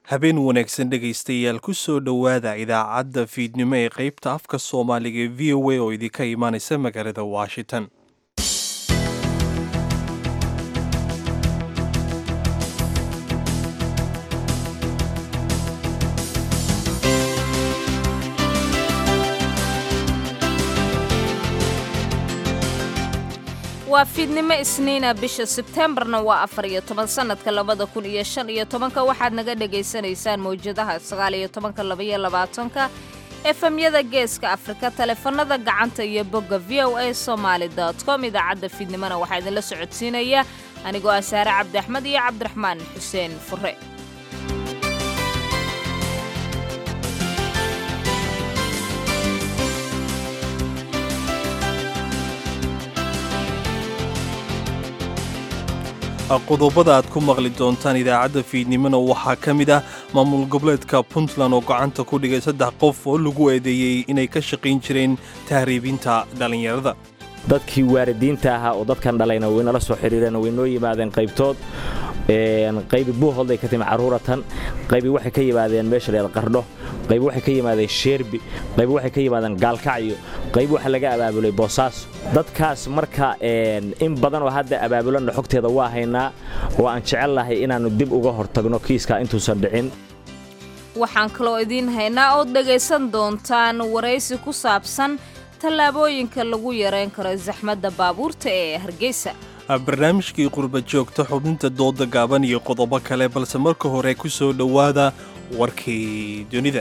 habeen wanaagsan dhegaystayaal ku soo dhowaada idaacadda fiidnimo ee qaybta afka soomaaliga ee v o a oo idinka imaanaysa magaalada washington. waa fiidnimo isniina bisha Sebtembarna waa 14 sanadka 2015 waxaad naga dhageysanaysaan mowjadaha 1922 FM-yada Geeska Afrika taleefanada gacanta iyo bogga voasomali.com idaacadda fiidnimona waxaa idinla socodsiinaya anigoo ah Saare Cabdi Axmed iyo Cabdiraxmaan Xuseen Fure. qodobada aad ku maqli doontaan idaacadda fiidnimona waxaa ka mid ah maamul goboleedka Puntland oo gacanta ku dhigay 3 qof oo lagu eedeeyay inay ka shaqayn jireen tahriibinta dhalinyarada. dadkii waalidiinta ahaa oo dadkan dhalayna way nala soo xiriireen way noo yimaadeen qaybtood qayb buuhood ay ka timi caruuratan qayb waxay ka yimaadeen meesha la qardho qayb waxay ka yimaadeen sheerbi qayb waxay ka yimaadeen gaalkacyo qayb waxa laga abaabulay Boosaaso dadkaas marka in badan oo hadda abaabulan xogteeda waa haynaa oo aan jecelahay inaanu dib uga hortagno kiiska intuusan dhicin. waxaan kaloo idin haynaa oo dhageysan doontaan waraysi ku saabsan tallaabooyinka lagu yareyn karo zaxmadda baabuurta ee Hargeysa. barnaamijkii qurba joogta xubinta dooda gaaban iyo qodobo kale balse marka hore ku soo dhowaada warkii dunida.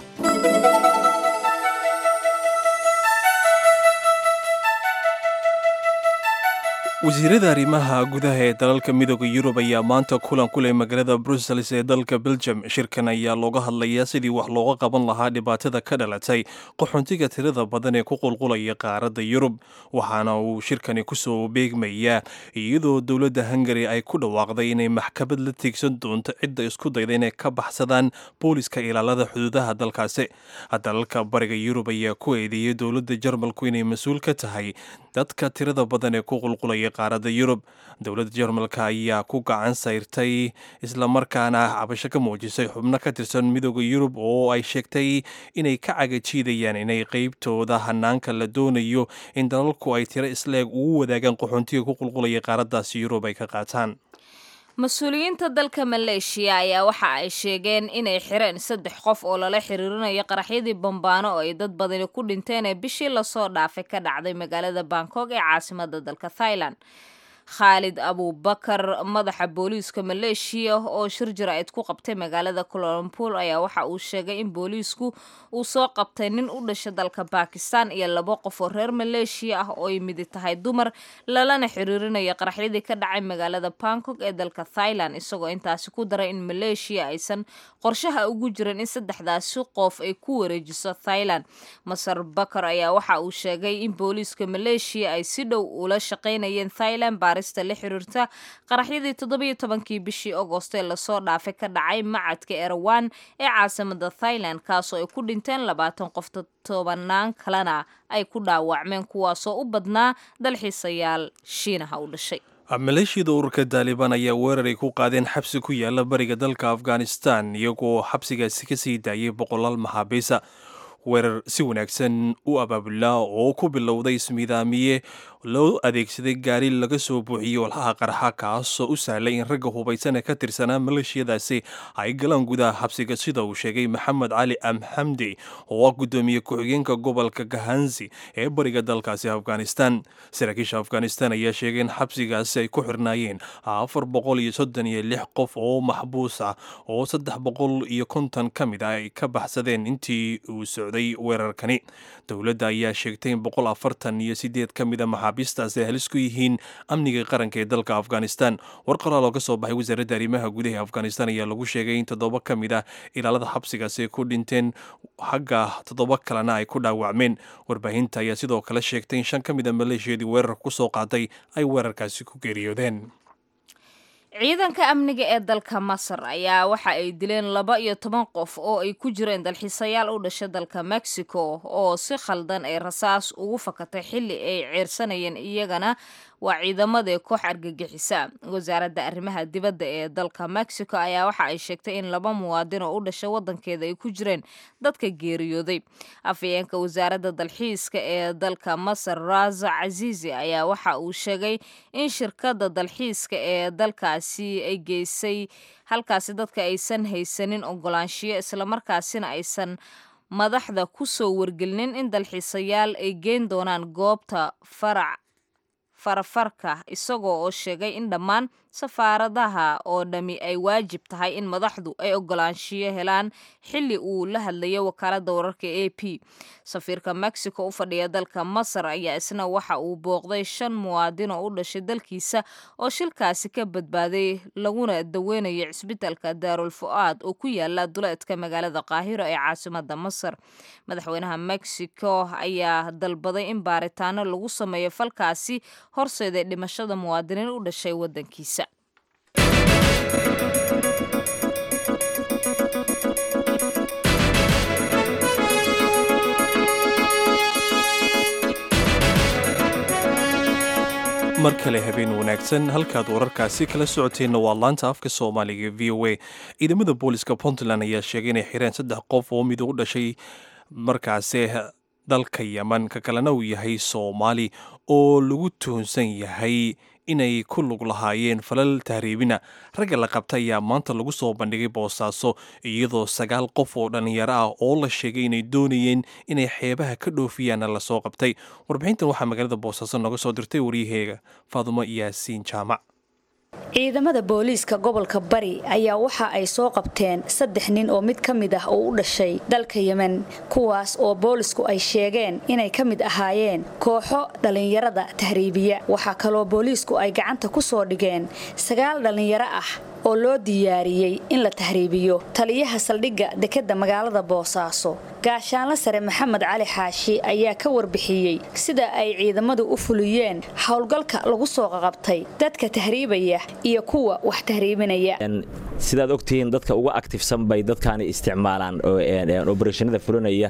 wasiirada arrimaha gudaha ee dalalka midooda Yurub ayaa maanta kulan ku leh magaalada Brussels ee dalka Belgium. shirkan ayaa looga hadlayaa sidii wax looga qaban lahaa dhibaatada ka dhalatay qaxoontiga tirada badan ee ku qulqulaya qaaradda Yurub. waxaana uu shirkani ku soo beegmayaa iyadoo dowladda Hungary ay ku dhawaaqday inay maxkamad la tiigsan doonto cidda isku dayda inay ka baxsadaan booliska ilaalada xuduudaha dalkaasi. dalalka bariga Yurub ayaa ku eedeeyay dowladda Jarmalku inay mas'uul ka tahay dadka tirada badan ee ku qulqulaya qaaradda Yurub. dowladda Jarmalka ayaa ku gacan sayrtay isla markaana cabasho ka muujisay xubno ka tirsan midowga Yurub oo ay sheegtay inay ka cagajiidayaan inay qaybtooda hanaanka la doonayo in dalalku ay tiro isleeg ugu wadaagaan qaxoontiga ku qulqulaya qaaraddaasi Yurub ay ka qaataan. mas-uuliyiinta dalka Maleeshiya ayaa waxa ay sheegeen inay xireen 3 qof oo lala xiriirinayo qaraxyadii bombaano oo ay dad badani ku dhinteen ee bishii la soo dhaafay ka dhacday magaalada Bangkok ee caasimadda dalka Thailand. Khalid Abu Bakar madaxa booliiska Maleeshiya oo shir jaraa'id ku qabtay magaalada Kuala Lumpur ayaa waxa uu sheegay in booliisku uu soo qabtay nin u dhashay dalka Pakistan iyo 2 qof oo reer Maleeshiya ah oo ay mid tahay dumar lalana xiriirinayo qaraxyadii ka dhacay magaalada Bangkok ee dalka Thailand isagoo intaasi ku daray in Maleeshiya aysan qorshaha ugu jirin in 3daasi qof ay ku wareejiso Thailand. Masar Bakar ayaa waxa uu sheegay in booliiska Maleeshiya ay si dhow ula shaqeynayeen Thailand la xiriirta qaraxyadii 17kii bishii Agoosto ee la soo dhaafay ka dhacay macadka Erawan ee caasimadda Thailand kaasoo ay ku dhinteen 20 qof tobanaan kalena ay ku dhaawacmeen kuwaasoo u badnaa dalxiisayaal Shiinaha u dhashay. maleeshiyada ururka Taliban ayaa weerar ay ku qaadeen xabsi ku yaala bariga dalka Afghanistan iyagoo xabsigaasi ka sii daayay 100 maxaabiis. weerar si wanaagsan u abaabulaa oo ku bilowday ismiidaamiye loo adeegsaday gaari laga soo buuxiyey walxaha qarxa kaasoo u sahlay in ragga hubaysan ee ka tirsanaa maleeshiyadaasi ay galaan gudaha xabsiga sida uu sheegay Maxamed Cali Amxamdi oo ah gudoomiye ku-xigeenka gobolka Gahanzi ee bariga dalkaasi Afghanistan. saraakiisha Afghanistan ayaa sheegay in xabsigaasi ay ku xirnaayeen 436 qof oo maxbuus ah oo 350 ka mid ah ay ka baxsadeen intii uu socday weerarkani. dowladda ayaa sheegtay in 148 ka mid ah maxaabiistaasi ay halis ku yihiin amniga qaranka ee dalka Afghanistan. warqalaal oo ka soo baxay wasaaradda arrimaha gudaha ee Afghanistan ayaa lagu sheegay in 7 ka mid ah ilaalada xabsigaasi ku dhinteen xagga 7 kalena ay ku dhaawacmeen. warbaahinta ayaa sidoo kale sheegtay in 5 ka mid ah maleeshiyadii weerarka ku soo qaaday ay weerarkaasi ku geeriyoodeen. ciidanka amniga ee dalka Masar ayaa waxa ay dileen 12 qof oo ay ku jireen dalxiisayaal u dhashay dalka Mexico oo si khaldan ay rasaas ugu fakatay xilli ay ceersanayeen iyagana waa ciidamada koox argagixisa. wasaaradda arrimaha dibadda ee dalka Mexico ayaa waxa ay sheegtay in 2 muwaadin oo u dhashay wadankeeda ay ku jireen dadka geeriyooday. afhayeenka wasaaradda dalxiiska ee dalka Masar Raza Azizi ayaa waxa uu sheegay in shirkadda dalxiiska ee dalkaasi ay geysay halkaasi dadka aysan haysanin ogolaanshiyo isla markaasina aysan madaxda ku soo wargelinin in dalxiisayaal ay geyn doonaan goobta farafarka isagoo oo sheegay in dhammaan safaaradaha oo dhami ay waajib tahay in madaxdu ay ogolaanshiyo helaan xilli uu la hadlayo wakaaladda wararka AP. safiirka Mexico u fadhiya dalka Masar ayaa isna waxa uu booqday 5 muwaadin oo u dhashay dalkiisa oo shilkaasi ka badbaaday laguna daweynayo cisbitaalka Darul Fuad oo ku yaala duleedka magaalada Qaahiro ee caasimadda Masar. madaxweynaha Mexico ayaa dalbaday in baaritaano lagu sameeyo falkaasi horseeday dhimashada muwaadiniin u dhashay wadankiisa. mar kale habeen wanaagsan halkaad wararkaasi kala socoteenna waa laanta afka Soomaaliga VOA. ciidamada booliska Puntland ayaa sheegay inay xireen 3 qof oo mid u dhashay markaasi dalka Yemen ka kalena uu yahay Soomaali oo lagu tuhunsan yahay inay ku lug lahaayeen falal tahriibina. ragga la qabtay ayaa maanta lagu soo bandhigay Boosaaso iyadoo 9 qof oo dhalinyaro ah oo la sheegay inay doonayeen inay xeebaha ka dhoofiyaan la soo qabtay. warbixintan waxaa magaalada Boosaaso nooga soo dirtay wariyaheega Faadumo Yaasiin Jaamac. ciidamada booliiska gobolka Bari ayaa waxa ay soo qabteen 3 nin oo mid ka mid ah oo u dhashay dalka Yemen, kuwaas oo boolisku ay sheegeen inay ka mid ahaayeen kooxo dhalinyarada tahriibiya. waxa kaloo boolisku ay gacanta ku soo dhigeen 9 dhalinyaro ah oo loo diyaariyay in la tahriibiyo. taliyaha saldhigga dekedda magaalada Boosaaso gaashaanle sare Maxamed Cali Xaashi ayaa ka warbixiyay sida ay ciidamadu u fuliyeen howlgalka lagu soo qabtay dadka tahriibaya iyo kuwa wax tahriibinaya. sidaad ogtihiin dadka ugu activesan bay dadkaani isticmaalaan oo operationada fulinaya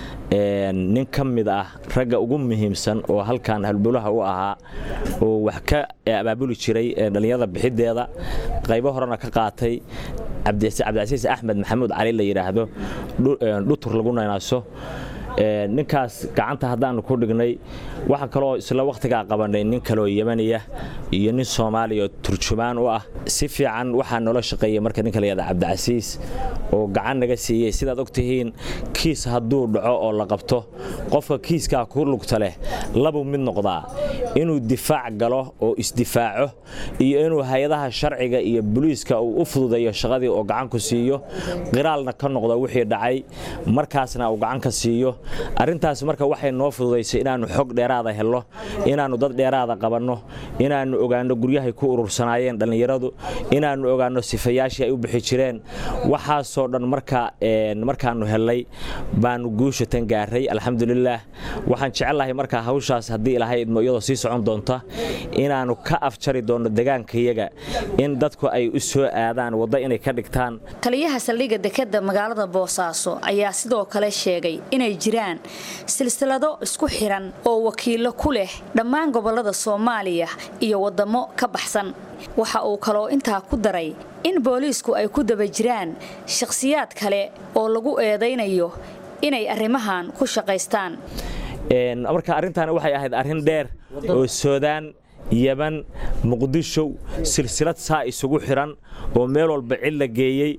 nin ka mid ah ragga ugu muhiimsan oo halkan halbulaha u ahaa oo wax ka abaabuli jiray dhalinyarada bixideeda qaybo horena ka qaatay Cabdicasiis Axmed Maxamuud Cali la yiraahdo dhutur lagu naynaaso. ninkaas gacanta hadaan ku dhignay waxa kale oo isla waqtiga qabanay nin kale oo Yemeniya iyo nin Soomaali oo turjumaan u ah. si fiican waxa nolol shaqeeyay marka ninka la yiraahdo Cabdicasiis oo gacan naga siiyay. sidaad ogtihiin kiis haduu dhaco oo la qabto qofka kiiska ku lugta leh laba mid noqdaa inuu difaac galo oo isdifaaco iyo inuu hay'adaha sharciga iyo booliiska uu u fududeeyo shaqadii oo gacan ku siiyo qiraalna ka noqdo wixii dhacay markaasna uu gacan ka siiyo. arintaas marka waxay noo fududeysay inaanu xog dheeraad ah helo, inaanu dad dheeraad ah qabanno, inaanu ogaano guryaha ku urursanaayeen dhalinyaradu, inaanu ogaano sifayaashii ay u bixi jireen. waxa soo dhan markaanu helay baanu guushatan gaaray alxamdulillah. waxaan jecelahay marka hawshaas hadii Ilaahay idmo iyadoo sii socon doonta inaanu ka afjari doono deegaankayaga in dadku ay u soo aadaan wada inay ka dhigtaan. taliyaha saldhigga dekedda magaalada Boosaaso ayaa sidoo kale sheegay inay jiraan silsilado isku xiran oo wakiilo ku leh dhammaan gobolada Soomaaliya iyo wadamo ka baxsan. waxa uu kaloo intaa ku daray in booliisku ay ku daba jiraan shakhsiyaad kale oo lagu eedeynayo inay arrimahan ku shaqeystaan. marka arintan waxay ahayd arin dheer oo Suudaan, Yemen, Muqdisho silsilad saa isugu xiran oo meel walba cid la geeyay.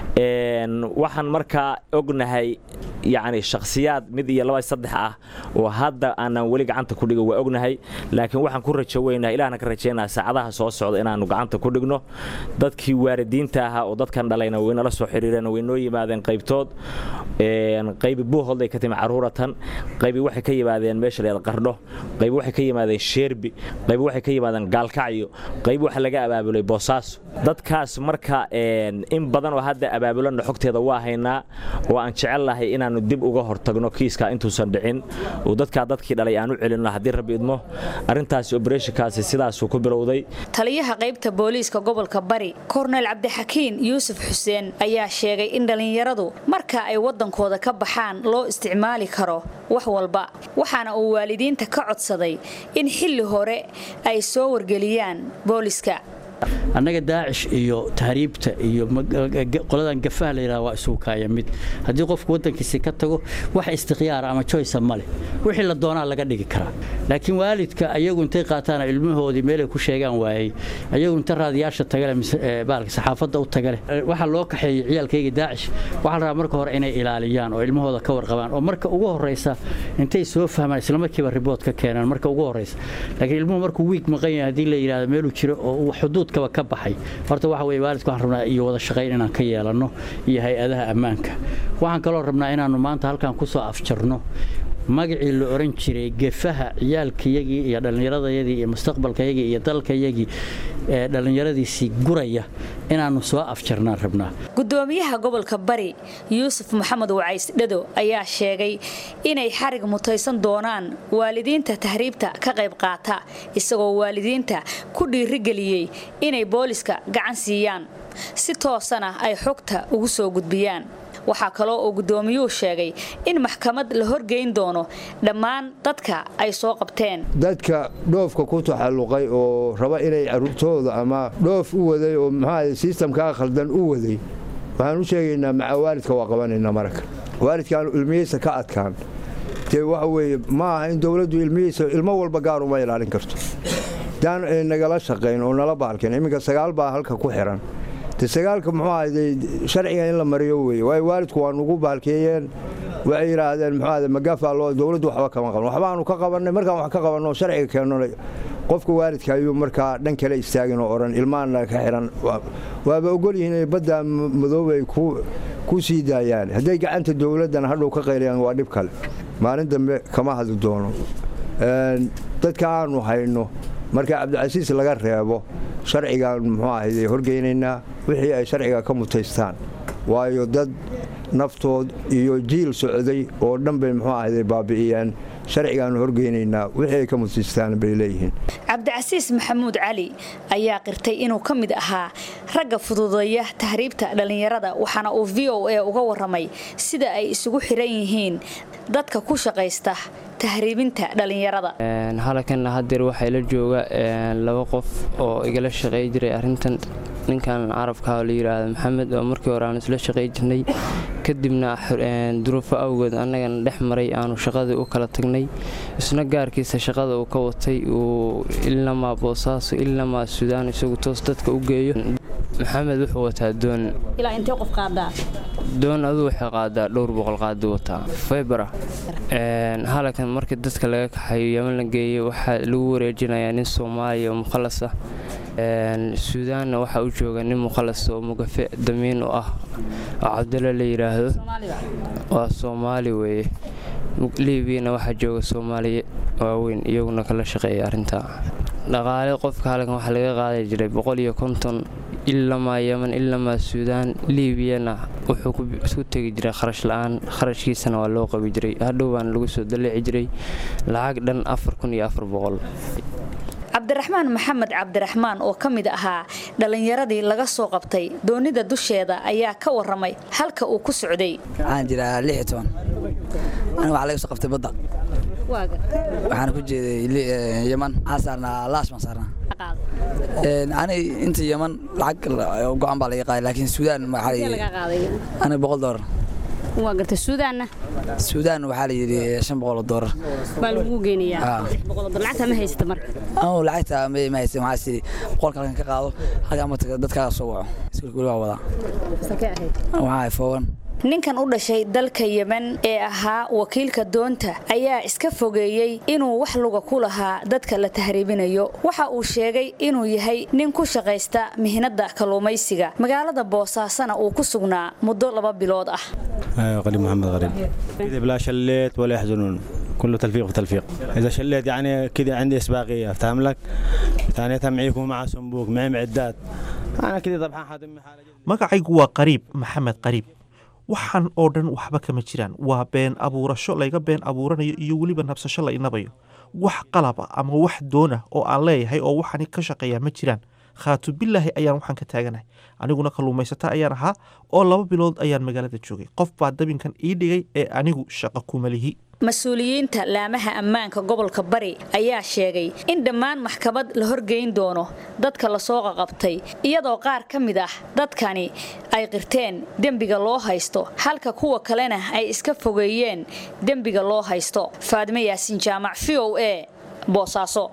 waxaan marka ognahay يعني شخصيات mid iyo 2-3 ah oo hadda aanan wali gacanta ku dhigo waa ognahay, laakiin waxaan ku rajaynayaa ilaahna ka rajaynaa saacadaha soo socda inaanu gacanta ku dhigno. dadkii waalidiinta ah oo dadkan dhalayna way nala soo xiriireen way noo yimaadeen qaybtood qayb buuholday ka timi caruuratan, qayb waxay ka yimaadeen meesha leed Qardho, qayb waxay ka yimaadeen Sheerbi, qayb waxay ka yimaadeen Gaalkacyo, qayb waxa laga abaabulay Boosaaso. dadkaas marka in badan oo hadda abaabulan xogteeda waa haynaa oo aan jecelahay inaanu dib uga hortagno kiiska intuusan dhicin oo dadkii dhalay aanu celin hadii Rabbi idmo. arintaas operationkaasi sidaas ku bilowday. taliyaha qaybta booliiska gobolka Bari Cornel Cabdixakiin Yuusuf Xuseen ayaa sheegay in dhalinyaradu marka ay wadankooda ka baxaan loo isticmaali karo wax walba waxaana uu waalidiinta ka codsaday in xilli hore ay soo wargeliyaan booliska. annaga daacish iyo tahriibta iyo qoladan gafaha la yiraahdo waa isugu kaaya mid hadii qofku wadankiisa ka tago wax istikhyaar ama choice male wixii la doonaa laga dhigi karaa laakiin waalidka ayagu intay qaataan ilmahoodii meel ay ku sheegaan waayay ayagu inta raadiyaasha tagale baalka saxaafadda u tagale waxa loo kaxeeyay ciyaalkayga daacish waxa la rabaa marka hore inay ilaaliyaan oo ilmahooda ka warqabaan oo marka ugu horeysa intay soo fahmaan isla markiiba report ka keenaan marka ugu horeysa laakiin ilmuhu markuu week maqan yahay hadii la yiraahdo meel uu jiro oo xuduud ka baxay horta waxa way waalidku waxaan rabnaa iyo wada shaqayn inaan ka yeelano iyo hay'adaha ammaanka waxaan kaloo rabnaa inaanu maanta halkan ku soo afjarno magacii la oran jiray gafaha ciyaalkayagii iyo dhalinyaradayadii iyo mustaqbalkayagii iyo dalkayagii dhalinyaradii guraya inaanu soo afjarnaan rabnaa. Gudoomiyaha gobolka Bari Yuusuf Maxamed Wacays Dhado ayaa sheegay inay xarig mutaysan doonaan waalidiinta tahriibta ka qayb qaata isagoo waalidiinta ku dhiirigeliyay inay booliska gacan siiyaan si toosana ay xogta ugu soo gudbiyaan. waxaa kaloo uu gudoomiyuhu sheegay in maxkamad la horgeyn doono dhammaan dadka ay soo qabteen. dadka dhoofka ku taxalluqay oo raba inay carruurtooda ama dhoof u waday oo maxaa systemka khaldan u waday waxaan u sheegaynaa maca waalidka waa qabanaynaa marka waalidkan ilmihiisa ka adkaan tee waxa weeye ma aha in dawladdu ilmihiisa ilmo walba gaar uma ilaalin karto daan nagala shaqayn oo nala baalkeen iminka 9 baa halka ku xiran sagaalka muxuu ahayd sharciga in la mariyo weey way waalidku waan ugu baalkeeyeen way yiraahdeen muxuu ahayd magafa loo dawladdu waxba kama qaban waxba aanu ka qabanay markaan wax ka qabanno sharciga keeno qofka waalidka ayuu markaa dhan kale istaagin oo oran ilmaana ka xiran waaba ogol yihiin badda madoobay ku sii daayaan haday gacanta dawladdan hadhow ka qeyriyaan waa dhib kale maalin dambe kama hadli doono dadka aanu hayno marka Cabdicasiis laga reebo sharcigan muxuu ahayd horgeynayna wixii ay sharciga ka mutaystaan waayo dad naftood iyo jiil socday oo dhanbay muxuu ahayd baabi'iyaan sharcigan horgeynayna wixii ay ka mutaystaan bay leeyihiin. Cabdicasiis Maxamuud Cali ayaa qirtay inuu ka mid ahaa ragga fududeeya tahriibta dhalinyarada waxaana uu VOA uga waramay sida ay isugu xiran yihiin dadka ku shaqeysta tahriibinta dhalinyarada. halkan hadeer waxa la jooga laba qof oo igala shaqeey jiray arintan ninkan Arabka la yiraahdo Maxamed oo markii hore aan isla shaqeey jirnay kadibna duruufo awgeed anaga dhex maray aanu shaqada u kala tagnay isna gaarkiisa shaqada uu ka watay uu ilaa ma Boosaaso ilaa ma Suudaan isagu toos dadka u geeyo Maxamed wuxuu wataa doon ilaa intee qof qaadaa doon adu waxa qaadaa dhowr boqol qaad wataa Febra halkan markii dadka laga kaxayo Yemen la geeyo waxa lagu wareejinayaa nin Soomaali oo mukhallas ah Suudaan waxa uu jooga nin mukhallas oo mugafe damiin u ah Cabdalla la yiraahdo waa Soomaali weeye Liibiina waxa jooga Soomaali waaweyn iyaguna kala shaqeeya arinta dhaqaale qofka halkan waxa laga qaaday jiray 150 ilaa ma Yemen ilaa ma Suudaan Liibiyana wuxuu isku tagi jiray kharash la'aan kharashkiisana waa loo qabi jiray hadhowaan lagu soo daleeci jiray lacag dhan 4400 Cabdiraxmaan Maxamed Cabdiraxmaan oo kamid ahaa dhalinyaradii laga soo qabtay doonida dusheeda ayaa ka waramay halka uu ku socday aan jiraa 16 aniga waxa laga soo qabtay badda waxaan ku jeeday Yemen asarna laas ma sarna ani inta Yemen lacag go'an baa laga qaaday laakiin Suudaan ma xariir ana $100 waa gartay Suudaan waxa la yiri $500 baa lagu geenayaa $100 lacagta ma haysta marka lacagta ma haysta waxa sii qolka halkan ka qaado halka ma dadka soo waco iskuulka wada waxa foon ninkan u dhashay dalka Yemen ee ahaa wakiilka doonta ayaa iska fogeeyay inuu wax luga ku lahaa dadka la tahriibinayo waxa uu sheegay inuu yahay nin ku shaqeysta mihnada kalluumaysiga magaalada Boosaasana uu ku sugnaa muddo 2 bilood ah قليل محمد غريب كذا بلا شليت ولا يحزنون كله تلفيق وتلفيق اذا شليت يعني كذا عندي اسباقيه فاهم لك ثانيتها معيكم مع صنبوق معي معدات انا كذا طبعا حادم حاله magacaygu waa qariib maxamed qariib waxaan oo dhan waxba kama jiraan waa been abuurasho layga been abuuranayo iyo waliba nabsasho la inabayo wax qalab ama wax doona oo aan leeyahay oo waxani ka shaqeeya ma jiraan khaatu billahi ayaan waxaan ka taaganahay aniguna kalluumaysata ayaan ahaa oo 2 bilood ayaan magaalada joogay qof baa dabinkan ii dhigay ee anigu shaqo kuma lihi mas-uuliyiinta laamaha ammaanka gobolka Bari ayaa sheegay in dhammaan maxkamad la horgeyn doono dadka la soo qabtay iyadoo qaar ka mid ah dadkani ay qirteen dembiga loo haysto halka kuwa kalena ay iska fogeeyeen dembiga loo haysto. Faadimo Yaasin Jaamac VOA Boosaaso.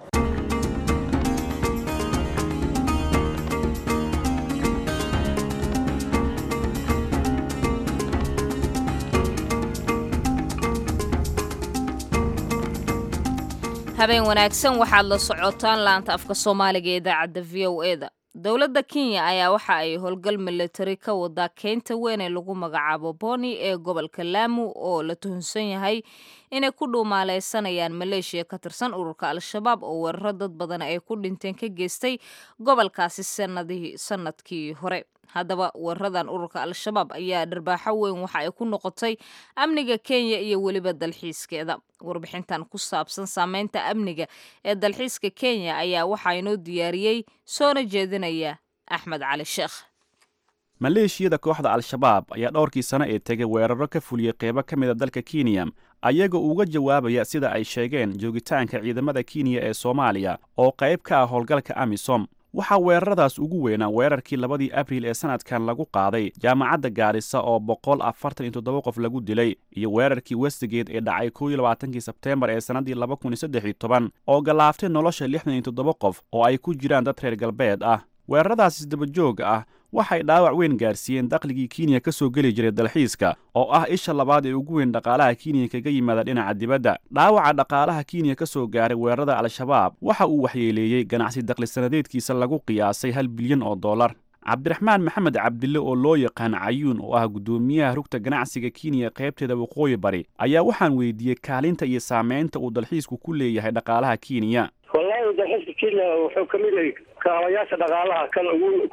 habeen wanaagsan waxaad la socotaan laanta afka Soomaaliga ee idaacadda VOA-da. Dowladda Kenya ayaa waxa ay howlgal military ka wada keenta weyn ee lagu magacaabo Boni ee gobolka Lamu oo la tuhunsan yahay inay ku dhuumaaleysanayaan Maleeshiya ka tirsan ururka Al-Shabaab oo weeraro dad badan ay ku dhinteen ka geystay gobolkaasi sanadkii hore. haddaba weeraradan ururka Al-Shabaab ayaa dharbaaxo weyn waxa ay ku noqotay amniga Kenya iyo waliba dalxiiskeeda. Warbixintan ku saabsan saameynta amniga ee dalxiiska Kenya ayaa waxa inoo diyaariyay soona jeedinaya Axmed Cali Sheekh. maleeshiyada kooxda Al-Shabaab ayaa dhowrkii sano ee tagay weeraro ka fuliyay qaybo ka mid ah dalka Kenya ayaga uga jawaabaya sida ay sheegeen joogitaanka ciidamada Kenya ee Soomaaliya oo qayb ka ah howlgalka AMISOM. waxaa weeraradaas ugu weynaa weerarkii 2 Abriil ee sanadkan lagu qaaday jaamacadda Gaarisa oo 147 qof lagu dilay iyo weerarkii Westgate ee dhacay 22 Sebteembar ee sanadii 2013 oo galaaftay nolosha 67 qof oo ay ku jiraan dad reer galbeed ah. weeraradaas isdaba joog ah waxay dhaawac weyn gaarsiiyeen dakhligii Kenya ka soo gali jiray dalxiiska oo ah isha labaad ee ugu weyn dhaqaalaha Kenya kaga yimaada dhinaca dibadda. dhaawaca dhaqaalaha Kenya ka soo gaaray weerarada Al-Shabaab waxa uu waxyeeleeyay ganacsi dakhli sanadeedkiisa lagu qiyaasay $1 bilyan. Cabdiraxmaan Maxamed Cabdille oo loo yaqaan Cayuun oo ah gudoomiyaha rugta ganacsiga Kenya qaybteeda waqooyi bari ayaa waxaan weydiiyey kaalinta iyo saameynta uu dalxiisku ku leeyahay dhaqaalaha Kenya. والله dalxiiska Kenya wuxuu ka mid yahay kaabayaasha dhaqaalaha kan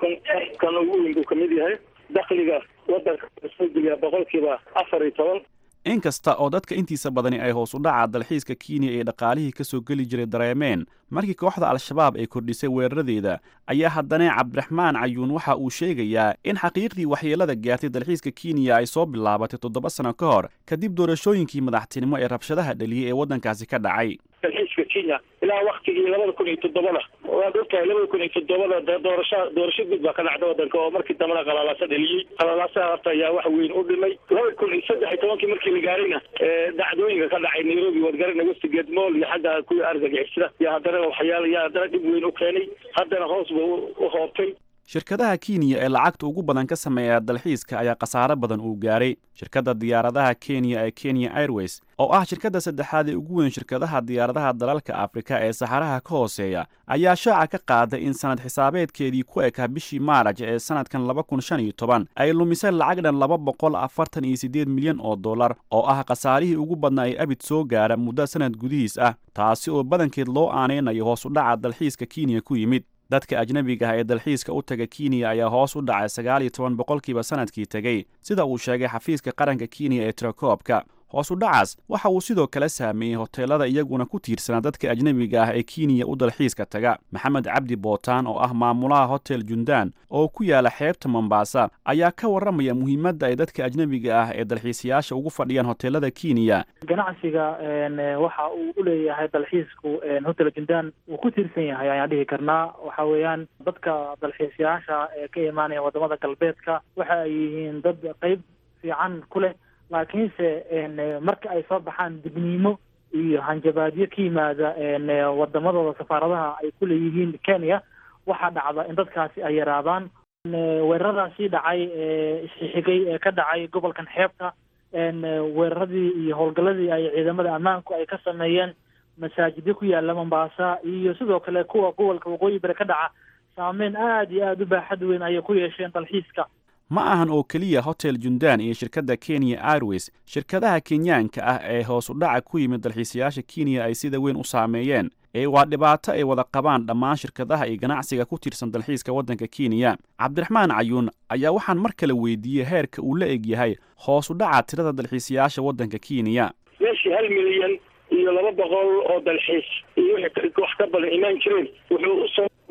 ugu weyn buu ka mid yahay dakhliga wadanka soo geliya 14%. inkasta oo dadka intiisa badani ay hoos u dhaca dalxiiska Kenya ee dhaqaalihii ka soo gali jiray dareemeen markii kooxda Al-Shabaab ay kordhisay weeraradeeda ayaa haddana Cabdiraxmaan Cayuun waxa uu sheegayaa in xaqiiqdii waxyeelada gaartay dalxiiska Kenya ay soo bilaabatay 7 sano ka hor kadib doorashooyinkii madaxtinimo ee rabshadaha dhaliyay ee wadankaasi ka dhacay. dalxiiska Kenya ilaa waqtigii 2007 waa dadka 2007 doorasho dib ka dhacday wadanka oo markii dambe qalalaasa dhaliyay qalalaasa ayaa wax weyn u dhimay 2013 markii la gaarayna dacdooyinka ka dhacay Nairobi wadgarana Westgate Mall iyo xagga ku argagixisada iyo haddana waxyaalaha dib weyn u keenay haddana hoos buu u hoobtay. shirkadaha Kenya ee lacagta ugu badan ka sameeya dalxiiska ayaa qasaare badan uu gaaray. shirkadda diyaaradaha Kenya ee Kenya Airways oo ah shirkadda saddexaad ee ugu weyn shirkadaha diyaaradaha dalalka Afrika ee Saxaraha ka hooseeya ayaa shaaca ka qaaday in sanad xisaabeedkeedii ku ekaa bishii Maarch ee sanadkan 2015 ay lumisay lacag dhan $248 milyan oo ah qasaarihii ugu badnaa ee abid soo gaara muddo sanad gudihiis ah, taasi oo badankeed loo aaneynayo hoos u dhaca dalxiiska Kenya ku yimid. dadka ajnabiga ah ee dalxiiska u taga Kenya ayaa hoos u dhacay 19% sanadkii tagay sida uu sheegay xafiiska qaranka Kenya ee Tirakoobka. hoos u dhacaas waxa uu sidoo kale saameeyay hoteelada iyaguna ku tiirsan dadka ajnabiga ah ee Kenya u dalxiiska taga. Maxamed Cabdi Bootaan oo ah maamulaha Hotel Jundan oo ku yaala xeebta Mombasa ayaa ka waramaya muhiimadda ay dadka ajnabiga ah ee dalxiisayaasha ugu fadhiyaan hoteelada Kenya. ganacsiga waxa uu u leeyahay dalxiisku Hotel Jundan uu ku tiirsan yahay ayaan dhihi karnaa. waxa weeyaan dadka dalxiisayaasha ee ka imaanaya wadamada galbeedka waxa ay yihiin dad qayb fiican ku leh, laakiinse marka ay soo baxaan digniimo iyo hanjabaadyo ka yimaada wadamadooda safaaradaha ay ku leeyihiin Kenya waxaa dhacda in dadkaasi ay yaraadaan. weeraradaasi dhacay xigay ee ka dhacay gobolkan xeebta weeraradii iyo howlgaladii ay ciidamada ammaanku ay ka sameeyeen masaajidyo ku yaala Mombasa iyo sidoo kale kuwa gobolka waqooyi bari ka dhaca saameyn aad iyo aad u baaxad weyn ay ku yeesheen dalxiiska. ma ahan oo kaliya Hotel Jundan iyo shirkadda Kenya Airways shirkadaha Kenyaanka ah ee hoos u dhaca ku yimid dalxiisayaasha Kenya ay sida weyn u saameeyeen waa dhibaato ay wada qabaan dhammaan shirkadaha iyo ganacsiga ku tiirsan dalxiiska wadanka Kenya. Cabdiraxmaan Cayuun ayaa waxaan mar kale weydiiyey heerka uu la eg yahay hoos u dhaca tirada dalxiisayaasha wadanka Kenya. meeshii 1 milyan iyo 200 oo dalxiis iyo wax ka badan imaan jireen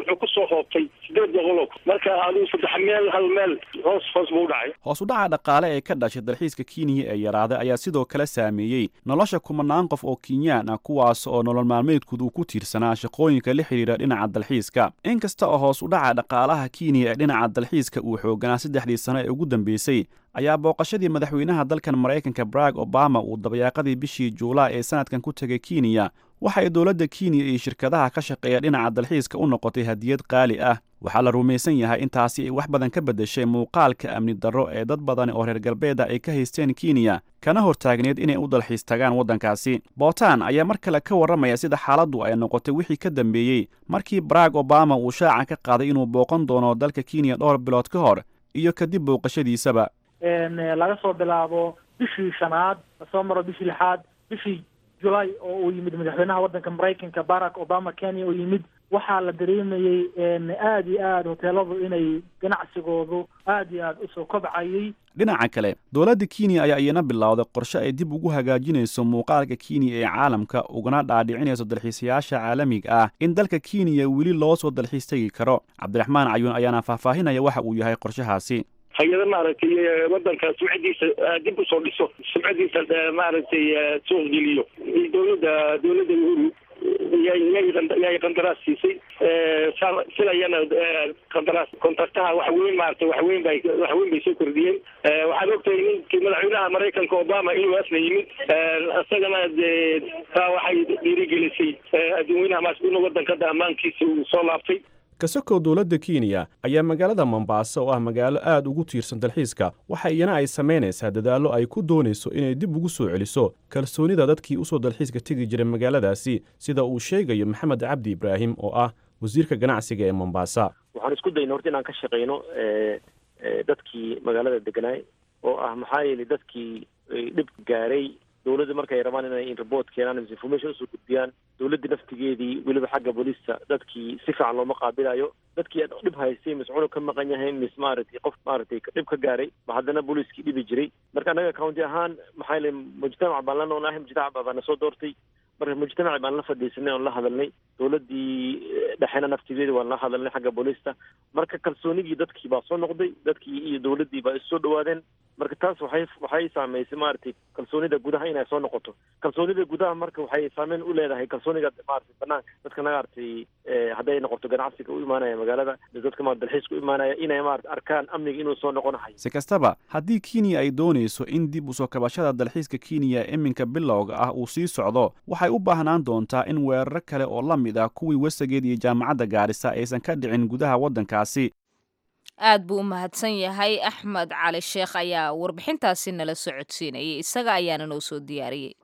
wuxuu ku soo hoobtay 800 marka adigu 3 meel hal meel hoos buu dhacay. hoos u dhaca dhaqaale ee ka dhashay dalxiiska Kenya ee yaraaday ayaa sidoo kale saameeyay nolosha kumanaan qof oo Kenyaan ah kuwaas oo nolol maalmeedkoodu ku tiirsanaa shaqooyinka la xiriira dhinaca dalxiiska. inkasta oo hoos u dhaca dhaqaalaha Kenya ee dhinaca dalxiiska uu xooganaa 3 sano ee ugu dambeysay ayaa booqashadii madaxweynaha dalkan Mareykanka Barack Obama uu dabayaaqadii bishii Juulaay ee sanadkan ku tagay Kenya waxay dawladda Kenya iyo shirkadaha ka shaqeeya dhinaca dalxiiska u noqotay hadiyad qaali ah. waxaa la rumaysan yahay intaasi ay wax badan ka bedeshay muuqaalka amni darro ee dad badan oo reer galbeeda ay ka haysteen Kenya kana hortaagneed inay u dalxiis tagaan waddankaasi. Bootaan ayaa mar kale ka warramaya sida xaaladdu ay noqotay wixii ka dambeeyey markii Barack Obama uu shaaca ka qaaday inuu booqan doono dalka Kenya dhowr bilood ka hor iyo kadib booqashadiisaba. laga soo bilaabo bishii 5aad soo maro bishii 6aad bishii July oo uu yimid madaxweynaha waddanka Mareykanka Barack Obama Kenya oo yimid waxaa la dareemayay aad iyo aad hoteeladu inay ganacsigoodu aad iyo aad u soo kobcayay. dhinaca kale dawladda Kenya ayaa iyana bilowday qorshe ay dib ugu hagaajinayso muuqaalka Kenya ee caalamka ugana dhaadhicinayso dalxiisayaasha caalamiga ah in dalka Kenya weli loo soo dalxiis tagi karo. Cabdiraxmaan Cayuun ayaana faahfaahinaya waxa uu yahay qorshahaasi. hay'adaha maaragtay waddanka sumcadiisa dib u soo dhiso sumcadiisa maaragtay soo geliyo dawladda Uhuru yay qandaraas siisay silayana qandaraas kontraktaha wax weyn bay soo kordhiyeen. waxaan ogtahay ninkii madaxweynaha Mareykanka Obama inuu asna yimid isagana taa waxay dhiirigelisay adduunweynaha mas'uulna waddanka ammaankiisa uu soo laabtay. kasoko dawladda Kenya ayaa magaalada Mombasa oo ah magaalo aad ugu tiirsan dalxiiska waxa iyana ay sameynaysaa dadaallo ay ku doonayso inay dib ugu soo celiso kalsoonida dadkii u soo dalxiiska tagi jiray magaaladaasi sida uu sheegayo Maxamed Cabdi Ibrahim oo ah wasiirka ganacsiga ee Mombasa. waxaan isku daynaa horta inaan ka shaqeyno dadkii magaalada deganaay oo ah maxaa yeelay dadkii dhib gaaray dawladda markay rabaan inay report keenaan information usoo gudbiyaan dawladda naftigeedii weliba xagga booliska dadkii si fiican looma qaabilayo dadkii dhib haystay mas'uul ka maqan yahay maaragtay qof maaragtay dhib ka gaaray ba haddana booliskii dhibi jiray marka anaga county ahaan maxaa yeelay mujtamac baan la noolnahay mujtamac baan soo doortay marka mujtamac baan la fadhiisanay oo la hadalnay dawladdii dhaxena naftigeeda waan la hadalnay xagga booliska marka kalsoonigii dadkii baa soo noqday dadkii iyo dawladdii baa isoo dhawaadeen marka taas waxay saameysay maaragtay kalsoonida gudaha inay soo noqoto kalsoonida gudaha marka waxay saameyn u leedahay kalsooniga maaragtay banaanka dadka maaragtay hadday noqoto ganacsiga u imaanaya magaalada dadka maaragtay dalxiiska u imaanaya inay maaragtay arkaan amniga inuu soo noqonayo. si kastaba haddii Kenya ay doonayso in dib u soo kabashada dalxiiska Kenya iminka bilowga ah uu sii socdo waxay u baahnaan doontaa in weerar kale oo la mid ah kuwii Westgate iyo jaamacadda Gaarisa aysan ka dhicin gudaha waddankaasi. aad buu u mahadsan yahay Axmed Cali Sheekh ayaa warbixintaasi nala socodsiinayay isaga ayaana noo soo diyaariyay.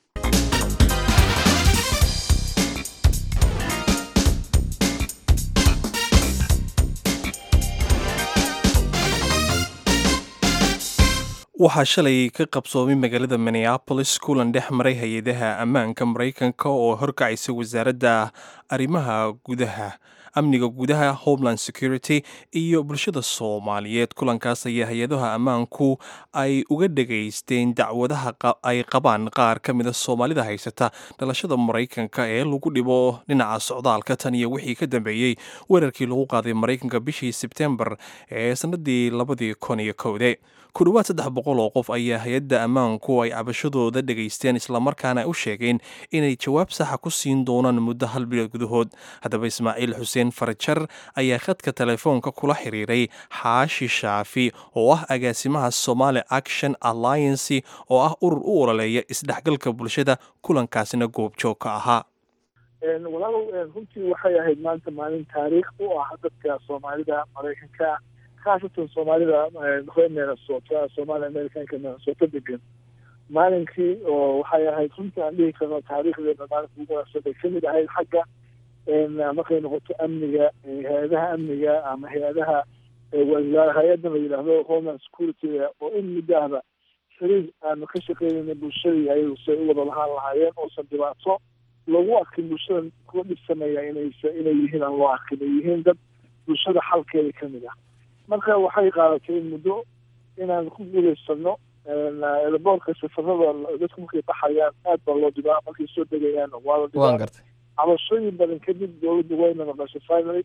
waxaa shalay ka qabsoomay magaalada Minneapolis kulan dhex maray hay-adaha ammaanka Mareykanka oo horkacaysa wasaaradda arrimaha gudaha amniga gudaha Homeland Security iyo bulshada Soomaaliyeed. kulankaas ayaa hay-adaha ammaanku ay uga dhageysteen dacwadaha ay qabaan qaar ka mid ah Soomaalida haysata dhalashada Mareykanka ee lagu dhibo dhinaca socdaalka tan iyo wixii ka dambeeyay weerarkii lagu qaaday Mareykanka bishii September ee sanadii 2001. ku dhawaad 300 oo qof ayaa hay-adda ammaanku ay cabashadooda dhageysteen islamarkaana u sheegeen inay jawaab saxa ku siin doonaan muddo 1 bilood gudahood. haddaba Ismaaciil Xuseen Farajar ayaa khadka telefoonka kula xiriiray Xaashi Shaafi oo ah agaasimaha Somali Action Alliance oo ah urur u ololeeya isdhexgalka bulshada kulankaasina goobjoog ka ahaa. walaalow runtii waxay ahayd maanta maalin taariikh u ah dadka Soomaalida Mareykanka khaasatan Soomaalida Minnesota Somali Americanka Minnesota degan maalinkii oo waxay ahayd runtii aan dhihi karno taariikhdeena maalinka ugu wanaagsan ka mid ahayd xagga markay noqoto amniga hay-adaha amniga ama hay-adaha hay-addan la yidhaahdo Homeland Security oo in muddaahba xiriir aanu ka shaqeynayna bulshadii ayagu say u wada lahaan lahaayeen oosan dhibaato lagu arkin bulshada kuwa dhibsanaya inay yihiin aan loo arkin ay yihiin dad bulshada xalkeeda ka mid ah. marka waxay qaadatay in muddo inaan ku guulaysano boorka safarada dadku markay baxayaan aad baa loo dhibaa markay soo degayaan waa la dhibaa cabashooyin badan kadib dawladdu wayna maqashay finally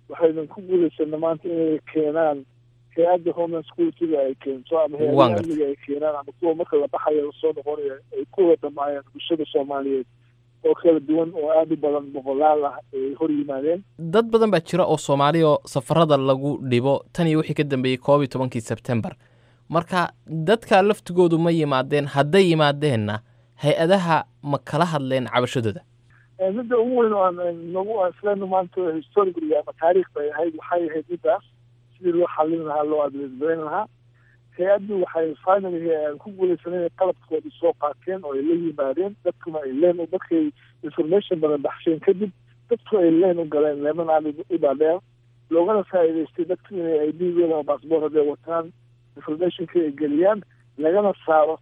waxaynan ku guulaysana maanta inay keenaan hay-adda homeland security-ga ay keento ama hay-adda amniga ay keenaan ama kuwa marka la baxayo soo noqonaya ay kuwa dhamaayaan bulshada soomaaliyeed oo kala duwan oo aada u badan boqolaal ah ay hor yimaadeen. dad badan baa jira oo soomaaliya oo safarada lagu dhibo tan iyo wixii ka dambeeyey 11 Sebtembar. marka dadka laftigoodu ma yimaadeen, hadday yimaadeenna hay-adaha ma kala hadleen cabashadooda? midda ugu weyn oo aan nagu isleena maanta historically ama taariikh bay ahayd waxay ahayd middaas sidii loo xallin lahaa loo adresbayn lahaa. hay-addu waxay finally ku guulaysaneen inay qalabkooda soo qaateen oo ay la yimaadeen dadkuna ay leen dadkay information badan baxsheen kadib dadku ay leen u galeen leeman aad u dhaadheer loogana faa'iidaystay dadku inay ID-gooda ama baasboor hadday wataan informationka ay geliyaan lagana saaro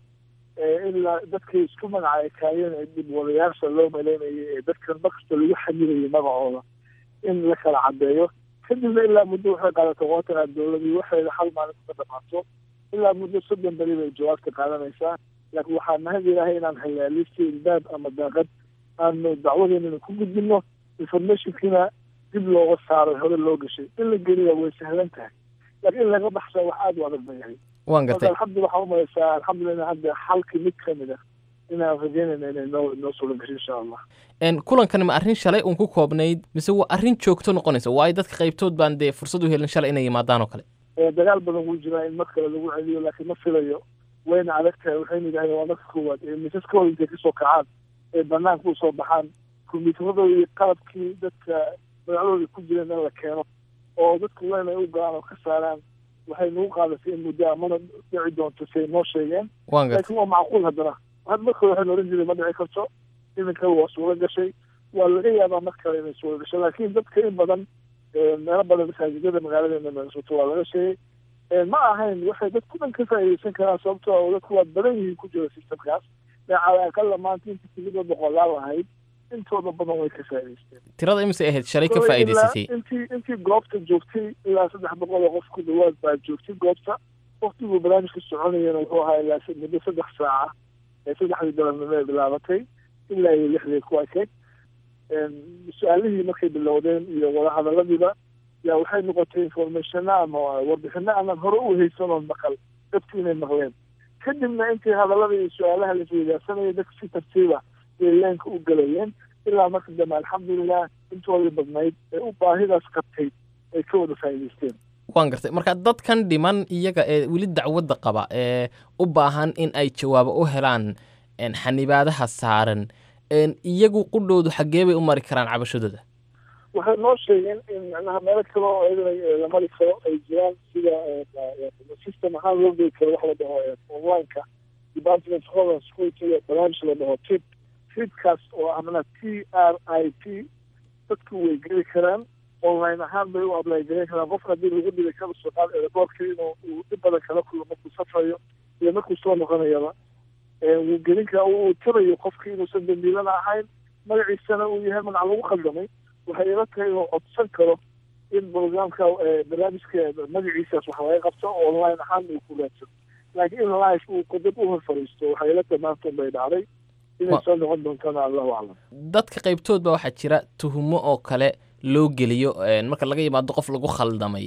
ilaa dadkay isku magaca kaayeen ee dib wadayaasha loo maleynayay ee dadkan markasta lagu xamirayay magacooda in la kala caddeeyo kadibna ilaa muddo waxay qaadatay qoontan dowladii waxayna hal maalin ka dhamaato ilaa muddo 30 beri bay jawaabta qaadanaysaa. laakiin waxaa mahad ilaahay inaan helnay listi ilbaab ama daaqad aanu dacwadeena ku gudbino informationkiina dib looga saaray hore loo gashay in la geliya way sahlan tahay laakiin in laga baxsa wax aada u adag ba yahay. waan gartay alxamdulillah waxaa umalaysaa alxamdulillah hadda xalkii mid ka mid ah inaan rajeynayna inay noo sugan gasho insha allah. kulankan ma arrin shalay uun ku koobnayd mise waa arrin joogto noqonaysa? waayo dadka qaybtood baan dee fursad u helin shalay inay yimaadaan oo kale. dagaal badan wuu jiraa in mar kale lagu celiyo laakiin ma filayo wayna adag tahay. waxayna yidhahdeen waa marka koowaad misaskooda intay kasoo kacaan ee banaanka usoo baxaan kombiyuutaradooda iyo qalabkii dadka magacdooda ku jireen in la keeno oo dadku weyn ay u galaan oo ka saaraan waxay nagu qaadatay in muddo amana dhici doonto say noo sheegeen. laakiin waa macquul haddana marka waxay oran jiray ma dhici karto iminka waa suura gashay waa laga yaabaa mar kale inay suura gasho laakiin dadka in badan meelo badan masaajidada magaaladeena Minnesota waa laga sheegay ma ahayn waxay dadku dhan ka faa'iidaysan karaan sababtoo dadku waa badan yihiin ku jira systemkaas cala aqal maanta inta tigida boqolaal ahayd intooda badan way ka faa'iidaysteen. tirada imise ahayd shalay ka faa'iidaysatay? intii goobta joogtay ilaa 300 qof ku dhawaad baa joogtay goobta. waqtiguu barnaamijka soconayana wuxuu ahaa ilaa muddo 3 saaca ee 3 galabnimo ay bilaabatay ilaa 6 ku ekeyd. su-aalihii markay bilowdeen iyo wadahadaladiiba yaa waxay noqotay informationna ama warbixino aanan hore u haysanoon maqal dadku inay maqleen. kadibna intii hadallada iyo su-aalaha la isweydaarsanaya dadku si tartiiba bay leenka u galayeen ilaa marka dambe alxamdulilah intoodii badnayd ee u baahidaas qabtay ay ka wada faa'iidaysteen. waan gartay. marka dadkan dhiman iyaga ee weli dacwadda qaba ee u baahan in ay jawaabo u helaan xanibaadaha saaran iyagu qudhoodu xaggee bay u mari karaan cabashadooda? waxay noo sheegeen in macnaha meelo kale oo iyadana la mari karo ay jiraan sida system ahaan loo geli karo wax la dhaho online-ka department of homeland security barnaamij la dhaho tipkaas oo ah macnaha TRIP dadku way geli karaan online ahaan bay u apply gareyn karaan. qofka haddii lagu dhigay kala soo qaad airportka inuu dib badan kala kulmo markuu safrayo iyo markuu soo noqonayaba wuu gelin karaa uu tirayo qofka inuusan dambiilana ahayn magaciisana uu yahay magac lagu khaldamay. waxay ila tahay inuu codsan karo in programka barnaamijka magaciisaas wax laga qabto online ahaan uu ku raadsado laakiin in live uu qodab u hor fariisto waxay ila tahay maanta bay dhacday inay soo noqon doontana allahu aclam. dadka qaybtood ba waxaa jira tuhumo oo kale loo geliyo marka laga yimaado qof lagu khaldamay.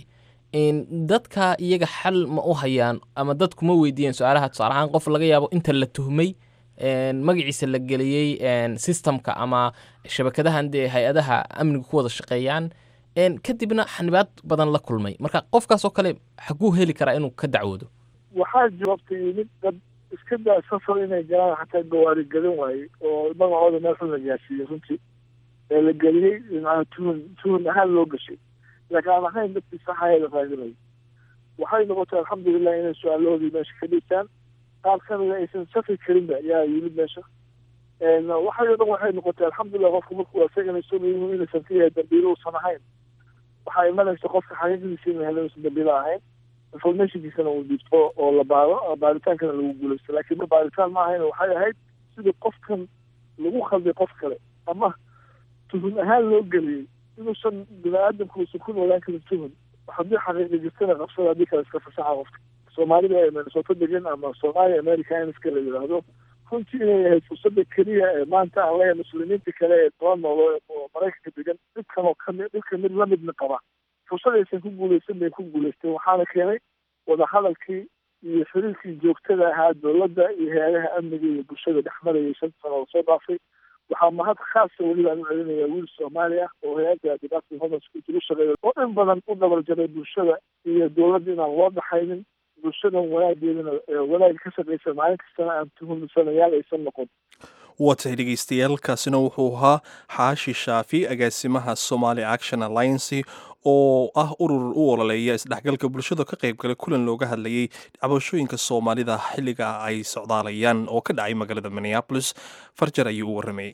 dadka iyaga xal ma u hayaan ama dadku ma weydiiyeen su-aalaha? tusaale ahaan qof laga yaabo inta la tuhmay magaciisa la geliyey systemka ama shabakadahan dee hay-adaha amniga ku wada shaqeeyaan kadibna xanibaad badan la kulmay. marka qofkaasoo kale xaguu heli karaa inuu ka dacwoodo? waxaa jawaabta yimid dad iska daa safar inay galaan xataa gawaari gelin waaye oo magacooda meel xun la gaarsiiyey runtii ee la geliyey tuhun ahaan loo gashay laakiin aan ahayn dadkii saxaaya la raadinay. waxay noqotay alxamdulilah inay su-aalahoodii meesha ka dhigtaan qaar kamida aysan safri karinba yaa yimid meesha. waxay o dhan waxay noqotay alxamdulilah qofka markuu asagana soo leeyihin inaysan ka yahay dambiilo uusan ahayn. waxaa imanaysa qofka xaqiiqdiisa in la helo uusan dambiilo ahayn informationkiisana uu dhiibto oo la baaro baaritaankana lagu guulaysto. laakiin ma baaritaan ma ahayn waxay ahayd sidii qofkan lagu khalday qof kale ama tuhun ahaan loo geliyey inuusan bini-aadamku uusan ku noolaan karin tuhun. haddii xaqiiqi jirtana qabsada haddii kale iska fasaxa qofka. soomaalida ee Minnesota degan ama Soomaali Americanska la yidhaahdo runtii inay yahay fursadda keliya ee maanta aan leeyahay muslimiinta kale ee toban noolo oo Maraykanka degan dhibkan mid lamidna qaba fursadaysan ku guulaysan bay ku guulaysteen waxaana keenay wadahadalkii iyo xiriirkii joogtada ahaa dowladda iyo hay-adaha amniga iyo bulshada dhexmarayay 5 sano oo soo dhaafay waxaa mahad khaasa weliba aan u celinayaa wiil Soomaali ah oo hay-adda Department of Homeland Security u shaqeeya oo in badan u dabarjaray bulshada iyo dowladda inaan loo dhaxaynin bulshadan wanaageedana wanaag ka shaqeysa maalin kastana aan tuhumsanayaal aysan noqon watay dhegeystayaal kaasina wuxuu ahaa xaashi shaafi agaasimaha Somali Action Alliance oo ah urur u ololeeya isdhexgalka bulshada ka qaybgalay kulan looga hadlayay cabashooyinka Soomaalida xilliga ay socdaalayaan oo ka dhacay magaalada Minneapolis farjar ayuu u warramay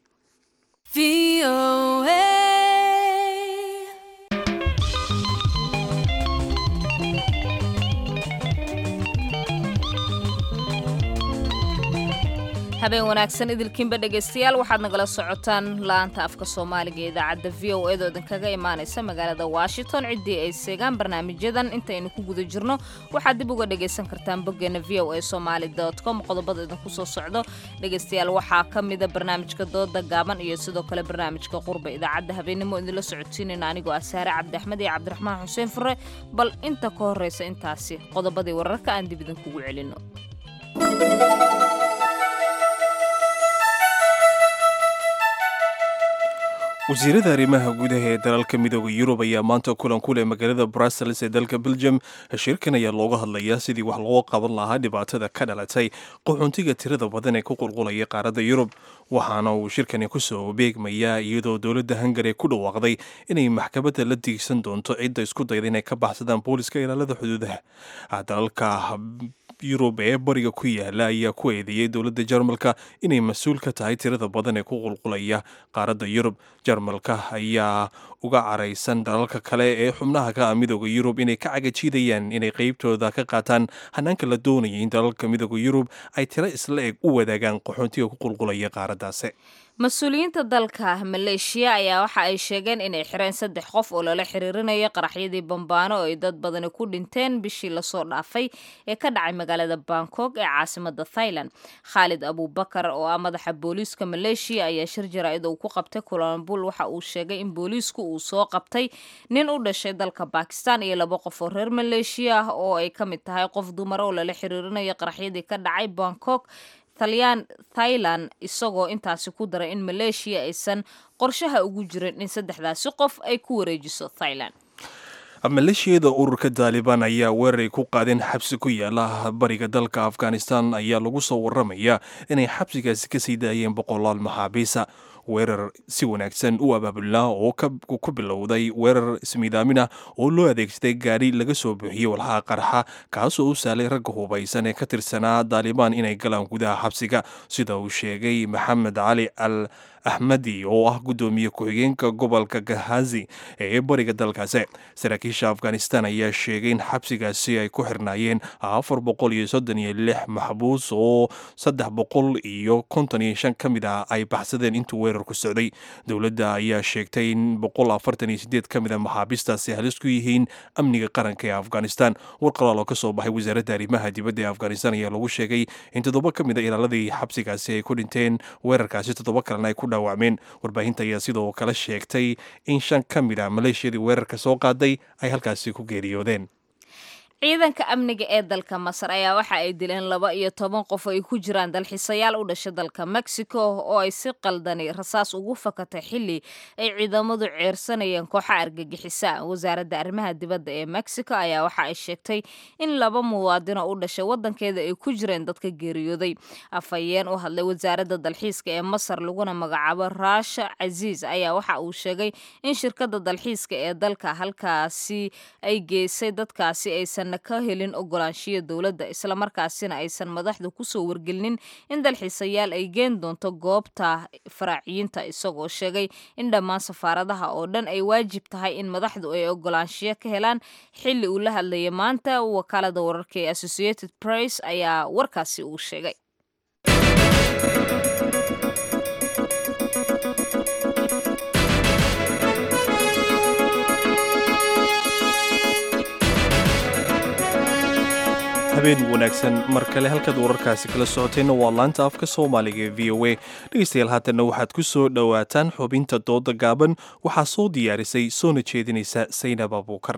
habeen wanaagsan idilkiinba dhegaystayaal waxaad nagala socotaan laanta afka Soomaaliga ee idaacadda VOA oo idinkaga imaanaysa magaalada Washington cidii ay seegaan barnaamijyadan intaynu ku guda jirno waxaad dib uga dhagaysan kartaan boggeena voasomali.com qodobada idinku soo socdo dhegaystayaal waxaa ka mid ah barnaamijka dooda gaaban iyo sidoo kale barnaamijka qurba idaacadda habeenimo idinla socodsiinayna anigoo Asaare Cabdi Axmed iyo Cabdiraxmaan Xuseen Fure bal inta ka horeysa intaasi qodobadii wararka aan dib idinkugu celino wasiirada arrimaha gudaha ee dalalka midooda Yurub ayaa maanta kulan ku leh magaalada Brussels ee dalka Belgium shirkan ayaa looga hadlayaa sidii wax loo qaban lahaa dhibaatada ka dhalatay qaxoontiga tirada badan ee ku qulqulaya qaaradda Yurub waxaana uu shirkani ku soo beegmayaa iyadoo dowladda Hungary ku dhawaaqday inay maxkamadda la diigsan doonto cidda isku dayda inay ka baxsadaan booliska ilaalada xuduudaha dalalka Yurub ee bariga ku yaala ayaa ku eedeeyay dowladda Jarmalka inay mas'uul ka tahay tirada badan ee ku qulqulaya qaaradda Yurub Jarmalka ayaa uga caraysan dalalka kale ee xubnaha ka midowga Yurub inay ka cagajiidayaan inay qaybtooda ka qaataan hanaanka la doonayay in dalalka midowga Yurub ay tiro isla eg u wadaagaan qaxoontiga ku qulqulaya qaaraddaasi mas-uuliyiinta dalka Maleeshiya ayaa waxa ay sheegeen inay xireen 3 qof oo lala xiriirinayo qaraxyadii bambaano oo ay dad badan ku dhinteen bishii la soo dhaafay ee ka dhacay magaalada Bangkok ee caasimadda Thailand Khalid Abubakar oo ah madaxa booliiska Maleeshiya ayaa shir jaraa'id uu ku qabtay Kuala Lumpur waxa uu sheegay in booliisku uu soo qabtay nin u dhashay dalka Pakistan iyo 2 qof oo reer Maleeshiya ah oo ay ka mid tahay qof dumar oo lala xiriirinayo qaraxyadii ka dhacay Bangkok Thailand isagoo intaasi ku daray in Maleeshiya aysan qorshaha ugu jirin in 3daasi qof ay ku wareejiso Thailand maleeshiyada ururka Taliban ayaa weerar ku qaadeen xabsi ku yaala bariga dalka Afghanistan ayaa lagu soo waramayaa inay xabsigaasi ka sii daayeen boqolaal maxaabiisa weerar si wanaagsan u abaabulnaa oo ku bilowday weerar ismiidaamina oo loo adeegsaday gaari laga soo buuxiyey walxaha qarxa kaasoo u saalay ragga hubaysan ee ka tirsanaa Taliban inay galaan gudaha xabsiga sida uu sheegay Maxamed Cali Al Ahmadi oo ah gudoomiye ku-xigeenka gobolka Ghazni ee bariga dalkaasi saraakiisha Afghanistan ayaa sheegay in xabsigaasi ay ku xirnaayeen 436 maxbuus oo 355 ka mid ah ay baxsadeen intuu weerar ku socday dowladda ayaa sheegtay in 148 ka mid ah maxaabiistaasi halis ku yihiin amniga qaranka ee Afghanistan warqalaal oo ka soo baxay wasaaradda arrimaha dibadda ee Afghanistan ayaa lagu sheegay in 7 ka mid ah ilaaladii xabsigaasi ay ku dhinteen weerarkaasi 7 kalena ay ku dhaawacmeen warbaahinta ayaa sidoo kale sheegtay in 5 ka mid ah maleeshiyadii weerarka soo qaaday ay halkaasi ku geeriyoodeen ciidanka amniga ee dalka Masar ayaa waxa ay dileen 12 qof oo ay ku jiraan dalxiisayaal u dhashay dalka Mexico oo ay si qaldani rasaas ugu fakatay xilli ay ciidamadu ceersanayeen kooxa argagixisa wasaaradda arrimaha dibadda ee Mexico ayaa waxa ay sheegtay in 2 muwaadin oo u dhashay wadankeeda ay ku jireen dadka geeriyooday afayeen u hadlay wasaaradda dalxiiska ee Masar laguna magacaabo Rasha Aziz ayaa waxa uu sheegay in shirkadda dalxiiska ee dalka halkaasi ay geysay dadkaasi aysan ka helin ogolaanshiyo dowladda isla markaasina aysan madaxdu ku soo wargelinin in dalxiisayaal ay geen doonto goobta faraaciyiinta isagoo sheegay in dhammaan safaaradaha oo dhan ay waajib tahay in madaxdu ay ogolaanshiyo ka helaan xilli uu la hadlayay maanta wakaalada wararka ee Associated Press ayaa warkaasi uu sheegay habeen wanaagsan mar kale halkaad wararkaasi kala socotayna waa laanta afka soomaaliga ee v o a dhegeystayaal haatanna waxaad ku soo dhowaataan xubinta dooda gaaban waxaa soo diyaarisay soona jeedinaysa saynab abuukar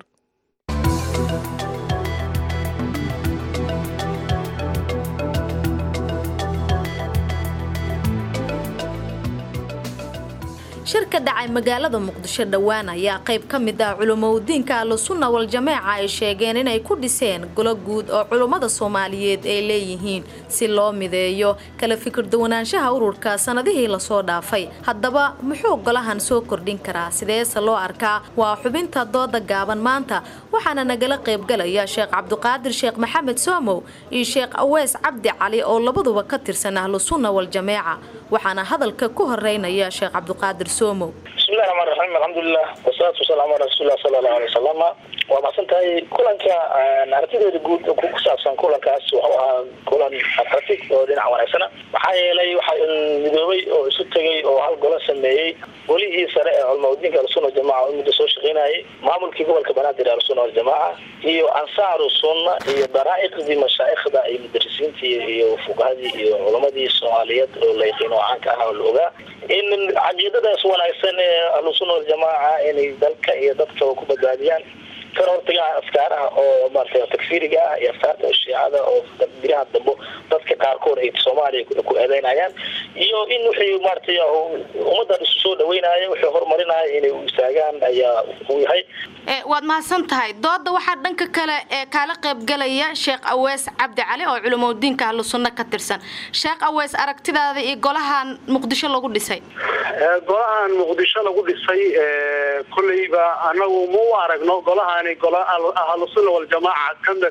shirka dhacay magaalada muqdisho dhowaan ayaa qayb ka mid ah culumowdiinka ahlusunna waljamaaca ay sheegeen inay ku dhiseen golo guud oo culummada soomaaliyeed ay leeyihiin si loo mideeyo kala fikir duwanaanshaha ururka sanadihii lasoo dhaafay haddaba muxuu golahan soo kordhin karaa sideese loo arkaa waa xubinta dooda gaaban maanta waxaana nagala qaybgalaya sheekh cabdiqaadir sheekh maxamed soomow iyo sheekh aweys cabdi cali oo labaduba ka tirsan ahlusunna waljamaaca waxaana hadalka ku horeynaya sheekh cabdiqaadir soomow bismillahi rahmaani rahiim alxamdulilah wasalaatu wasalaamu calaa rasuulilah sala allahu alay wasalam waa mahadsantahay kulanka aragtideeda guud ku saabsan kulankaas wuxuu ahaa kulan aragti oo dhinac wanaagsana maxaa yeelay waxaa midoobay oo isu tegay oo hal golo sameeyey golihii sare ee culmaudiinka ahlusunna waljamaaca oo muddo soo shaqeynayay maamulkii gobolka banaadir ahlusunna waljamaaca iyo ansaaru sunna iyo daraa'iqdii mashaa'ikhda iyo mudarisiintii iyo fuqahadii iyo culamadii soomaaliyeed oo la yaqiin oo caanka ahaa oo la ogaa in caqiidadaas wanaagsan ee ahlusunna waljamaaca inay dalka iyo dadka ku badbaadiyaan kana hortagaan afkaaraha oo maaragtay takfiiriga ah iyo afkaarta shiicada oo biraha dambo dadka qaarkood ay Soomaaliya ku eedeynayaan iyo in wixii maaragtay ummadda isu soo dhaweynaya wixii horumarinaya inay u istaagaan ayaa uu yahay waad mahadsan tahay dooda waxaa dhanka kale ee kala qayb galaya sheekh aweys cabdi cali oo culumowdiinka ahlusunna ka tirsan sheekh aweys aragtidaada iyo golahan muqdisho lagu dhisay golahan muqdisho lagu dhisay kullayba anagu ma u aragno golahan ahlusunna waljamaaca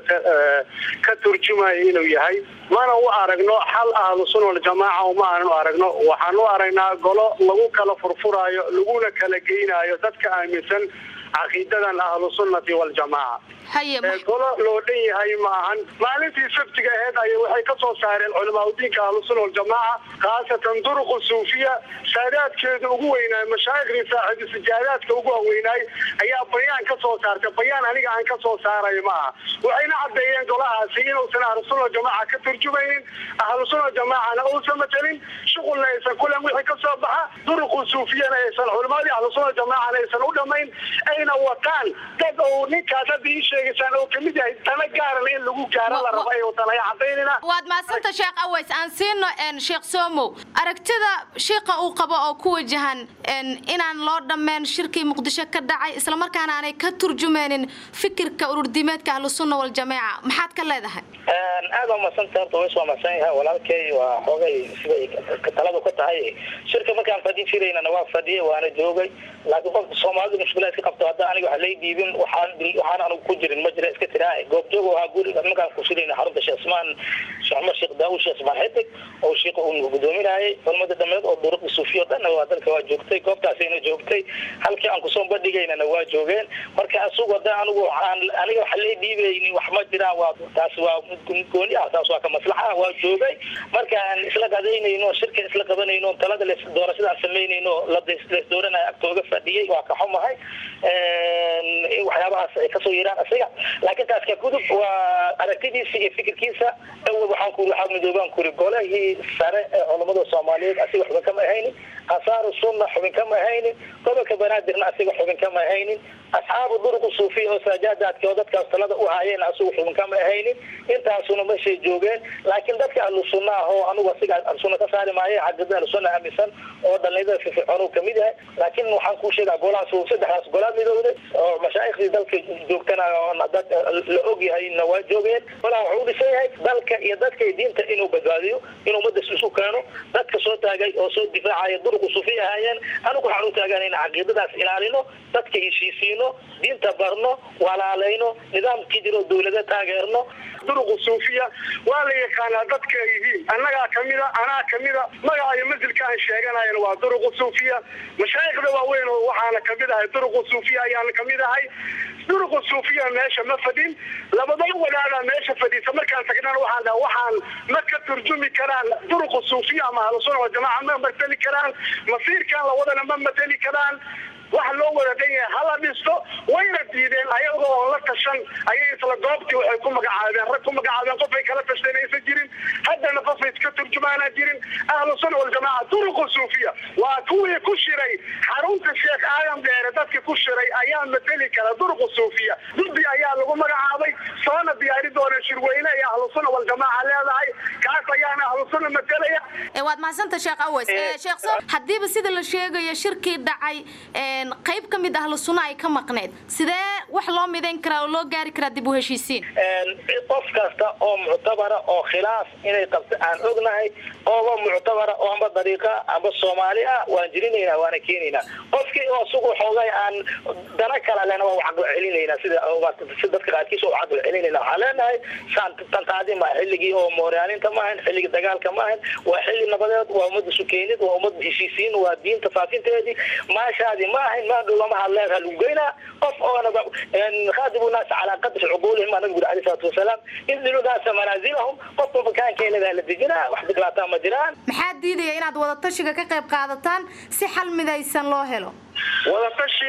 ka turjumaya inuu yahay mana u aragno xal ahlusunna waljamaaca uma aanan u aragno waxaan u aragnaa golo lagu kala furfuraayo laguna kala geynayo dadka aaminsan caqiidadan ahlusunnati waljamaaca golo loo dhan yahay ma ahan maalintii sabtiga aheyd ayay waxay ka soo saareen culamaudiinka ahlusunna waljamaaca khaasatan duruqu suufiya saadaadkeeda ugu weynaay mashaayikhdii saaxiibu sijaadaadka ugu weynaay ayaa bayaan ka soo saartay bayaan aniga aan ka soo saarayo ma aha waxayna caddeeyeen golahaasi inuusan ahlusunna waljamaaca ka turjumaynin ahlusunna waljamaacana uusan matelin shuqulna aysan kulan wixii ka soo baxa duruqu suufiyana aysan culamadii ahlusunna waljamaacana aysan u dhammayn ayna wataan dad uu ninkaas hadda ii sheegaysaan oo kamid yahay tana gaaran in lagu gaaro la rabo ayuu tanaya cadaynina waad maasanta sheekh aweys aan siino sheekh soomow aragtida sheekha uu qabo oo ku wajahan inaan loo dhameen shirkii muqdisho ka dhacay isla markaana aanay ka turjumeenin fikirka ururdiimeedka ahlusunna waljamaaca maxaad ka leedahay aad waa maasanta horta ways waa maasan yahay walaalkay waa xoogay sida taladu ka tahay shirka markaan fadhin jiraynana waa fadhiyay waana joogay laakiin qofka Soomaalidu mushkilaad ka qabto hadda aniga waxa lay diibin waxaan anigu ku jirin ma jira iska tiraa goob joog oo guriga markaan ku shirayna xarunta Sheekh Usmaan Sheekh Daawud Sheekh Usmaan Hadig oo sheekh uu gudoominayay culimada dhameed oo duruq suufiyo dhan waa dalka waa joogtay goobtaasina joogtay halkii aan ku soo bandhigaynana waa joogeen marka asugu hadda anigu aniga waxa lay diibay wax ma jira waa taas waa gooni ah taas waa ka maslaxa waa joogay marka aan isla qadaynayno shirka isla qabanayno talada la doorashada sameynayno la dooranayo agtooga fadhiyay waa ka xumahay waxyaabahaas ay ka soo yeeraan asiga laakiin taas ka gudub waa aragtidiisa iyo fikirkiisa waxaan ku waxa midoobaan ku golahii sare ee culimada Soomaaliyeed asiga waxba kama ahaynin asaaru sunna xubin kama ahaynin gobolka banaadirna asiga xubin kama ahaynin asxaabu duruq suufiya oo sajaadaadka oo dadka talada u haayeen asiga xubin kama ahaynin intaasuna ma shay joogeen laakiin dadka ahlu sunna oo anigu asiga sunna ka saari maayo xaqada ahlu sunna amisan oo dhalinyarada firfircoon ka mid yahay laakiin waxaan ku sheegaa golaha saddexdaas golaha midowday oo mashaayikhdii dalka joogtana oo dad la og yahay in waa joogeen golaha wuxuu dhisay yahay dalka iyo dadka diinta inuu badbaadiyo inuu ummadda isu keeno dadka soo taagay oo soo difaacaya duruq suufiya hayeen anigu waxaan u taagan in caqiidadaas ilaalino dadka heshiisiino diinta barno walaalayno nidaamkii jiro dawladda taageerno duruq suufiya waa la yaqaanaa dadka yihiin annaga kamida anaa kamida magaca iyo masilka aan sheeganayna waa duruq suufiya mashaayikda waaweyn oo waxaana kamid ahay duruq suufiya ayaan kamid ahay duruq suufiya meesha ma fadhin labada walaala meesha fadhiisa markaan tagnaan waxaan ma ka turjumi karaan duruq suufiya ama ahlusunna waljamaaca ma matali karaan masiirkan la wadana ma matali karaan waxa loo wada dhan yahay hala dhisto wayna diideen ayagoo oo la tashan ayay isla goobtii waxay ku magacaabeen rag ku magacaabeen qof ay kala tashteen aysan jirin haddana qof ay iska turjumaana jirin ahlu sunna waljamaaca turuqu suufiya waa kuwii ku shiray xarunta sheekh aadan dheere dadkii ku shiray ayaa mateli kara turuqu suufiya guddi ayaa lagu magacaabay soona diyaari doona shirweyne ee ahlu sunna waljamaaca leedahay kaas ayaana ahlu sunna matelaya waad mahadsantahay sheekh Aweys sheekh Soo hadiiba sida la sheegayo shirkii dhacay qayb ka mid ah ahlu sunna ay ka maqneed sidee wax loo mideyn karaa oo loo gaari karaa dib u heshiisiin qof kasta oo muctabara oo khilaaf inay qabto aan ognahay oo muctabara oo amba dariiqa amba Soomaali ah waan jirinaynaa waana keenaynaa qofkii oo suuq xoogay aan dana kala lehna waa caqli celinayna sida dadka qaadkiisa oo caqli celinayna haleenahay santaadi ma xilligii oo mooraaninta ma ahan xilligii dagaalka ma ahan waa xilli nabadeed waa umad sukeenid waa umad heshiisiin waa diinta faafinteedii maashaadi ma ahan ma dhulama hadleed halugeyna qof oo khadibu naas ala qadri uqulihim anagu alayhi salatu wasalaam idlu naas manazilahum qof makaan keenada la dejina wax bilaata ma jiraan maxaa diidaya inaad wada tashiga ka qayb qaadataan si xal midaysan loo helo wada tashi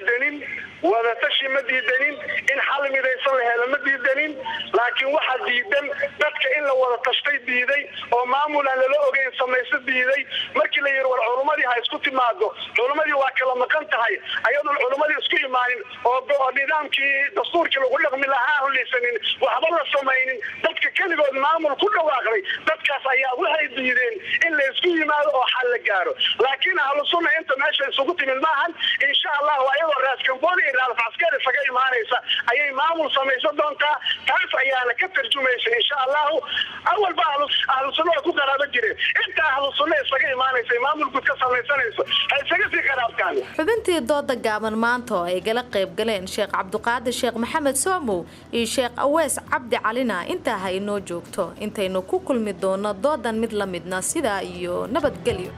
ma diidanin in xal midaysan la helo ma diidanin laakiin waxa diidan dadka in la wada tashtay diiday oo maamul aan la ogeyn samayso diiday markii la yiri war culumadii ha isku timaado culumadii waa kala maqan tahay ayadoo culumadii isku imaanin oo nidaamkii dastuurkii lagu dhaqmi lahaa hulisanin waxba la samaynin dadka kaligood maamul ku dhawaaqay dadkaas ayaa waxay diideen in la isku yimaado oo xal la gaaro laakiin ahlu sunna inta meesha isugu timid maahan insha Allah ayadoo raaskambooni ilaal askari saga imaanaysa ayay maamul samaysan doontaa taas ayaana ka tarjumaysa insha Allah awal baa ahlu sunna ku qaraabo jireen inta ahlu sunna saga imaanaysa maamul guud ka samaysanayso ay saga sii qaraabtaan xubintii dooda gaaban maanta oo ay gala qayb galeen Sheekh Cabduqaadir Sheekh Maxamed Soomow iyo Sheekh Aweys Cabdi Calina inta hay noo joogto intaynu ku kulmi doono doodan mid la midna sida iyo nabadgelyo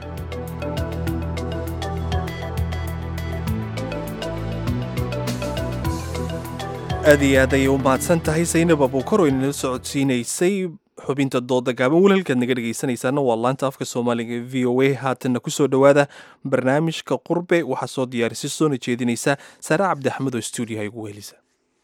aad iyo aad ayay u mahadsan tahay Zaynab Abuukar oo inala socodsiinaysay xubinta dooda gaaban walaalkaad naga dhegaysanaysaana waa laanta afka Soomaaliga VOA haatanna ku soo dhawaada barnaamijka qurbe waxaa soo diyaarisay soona jeedinaysa Sara Cabdi Axmed oo stuudiyaha ugu helisa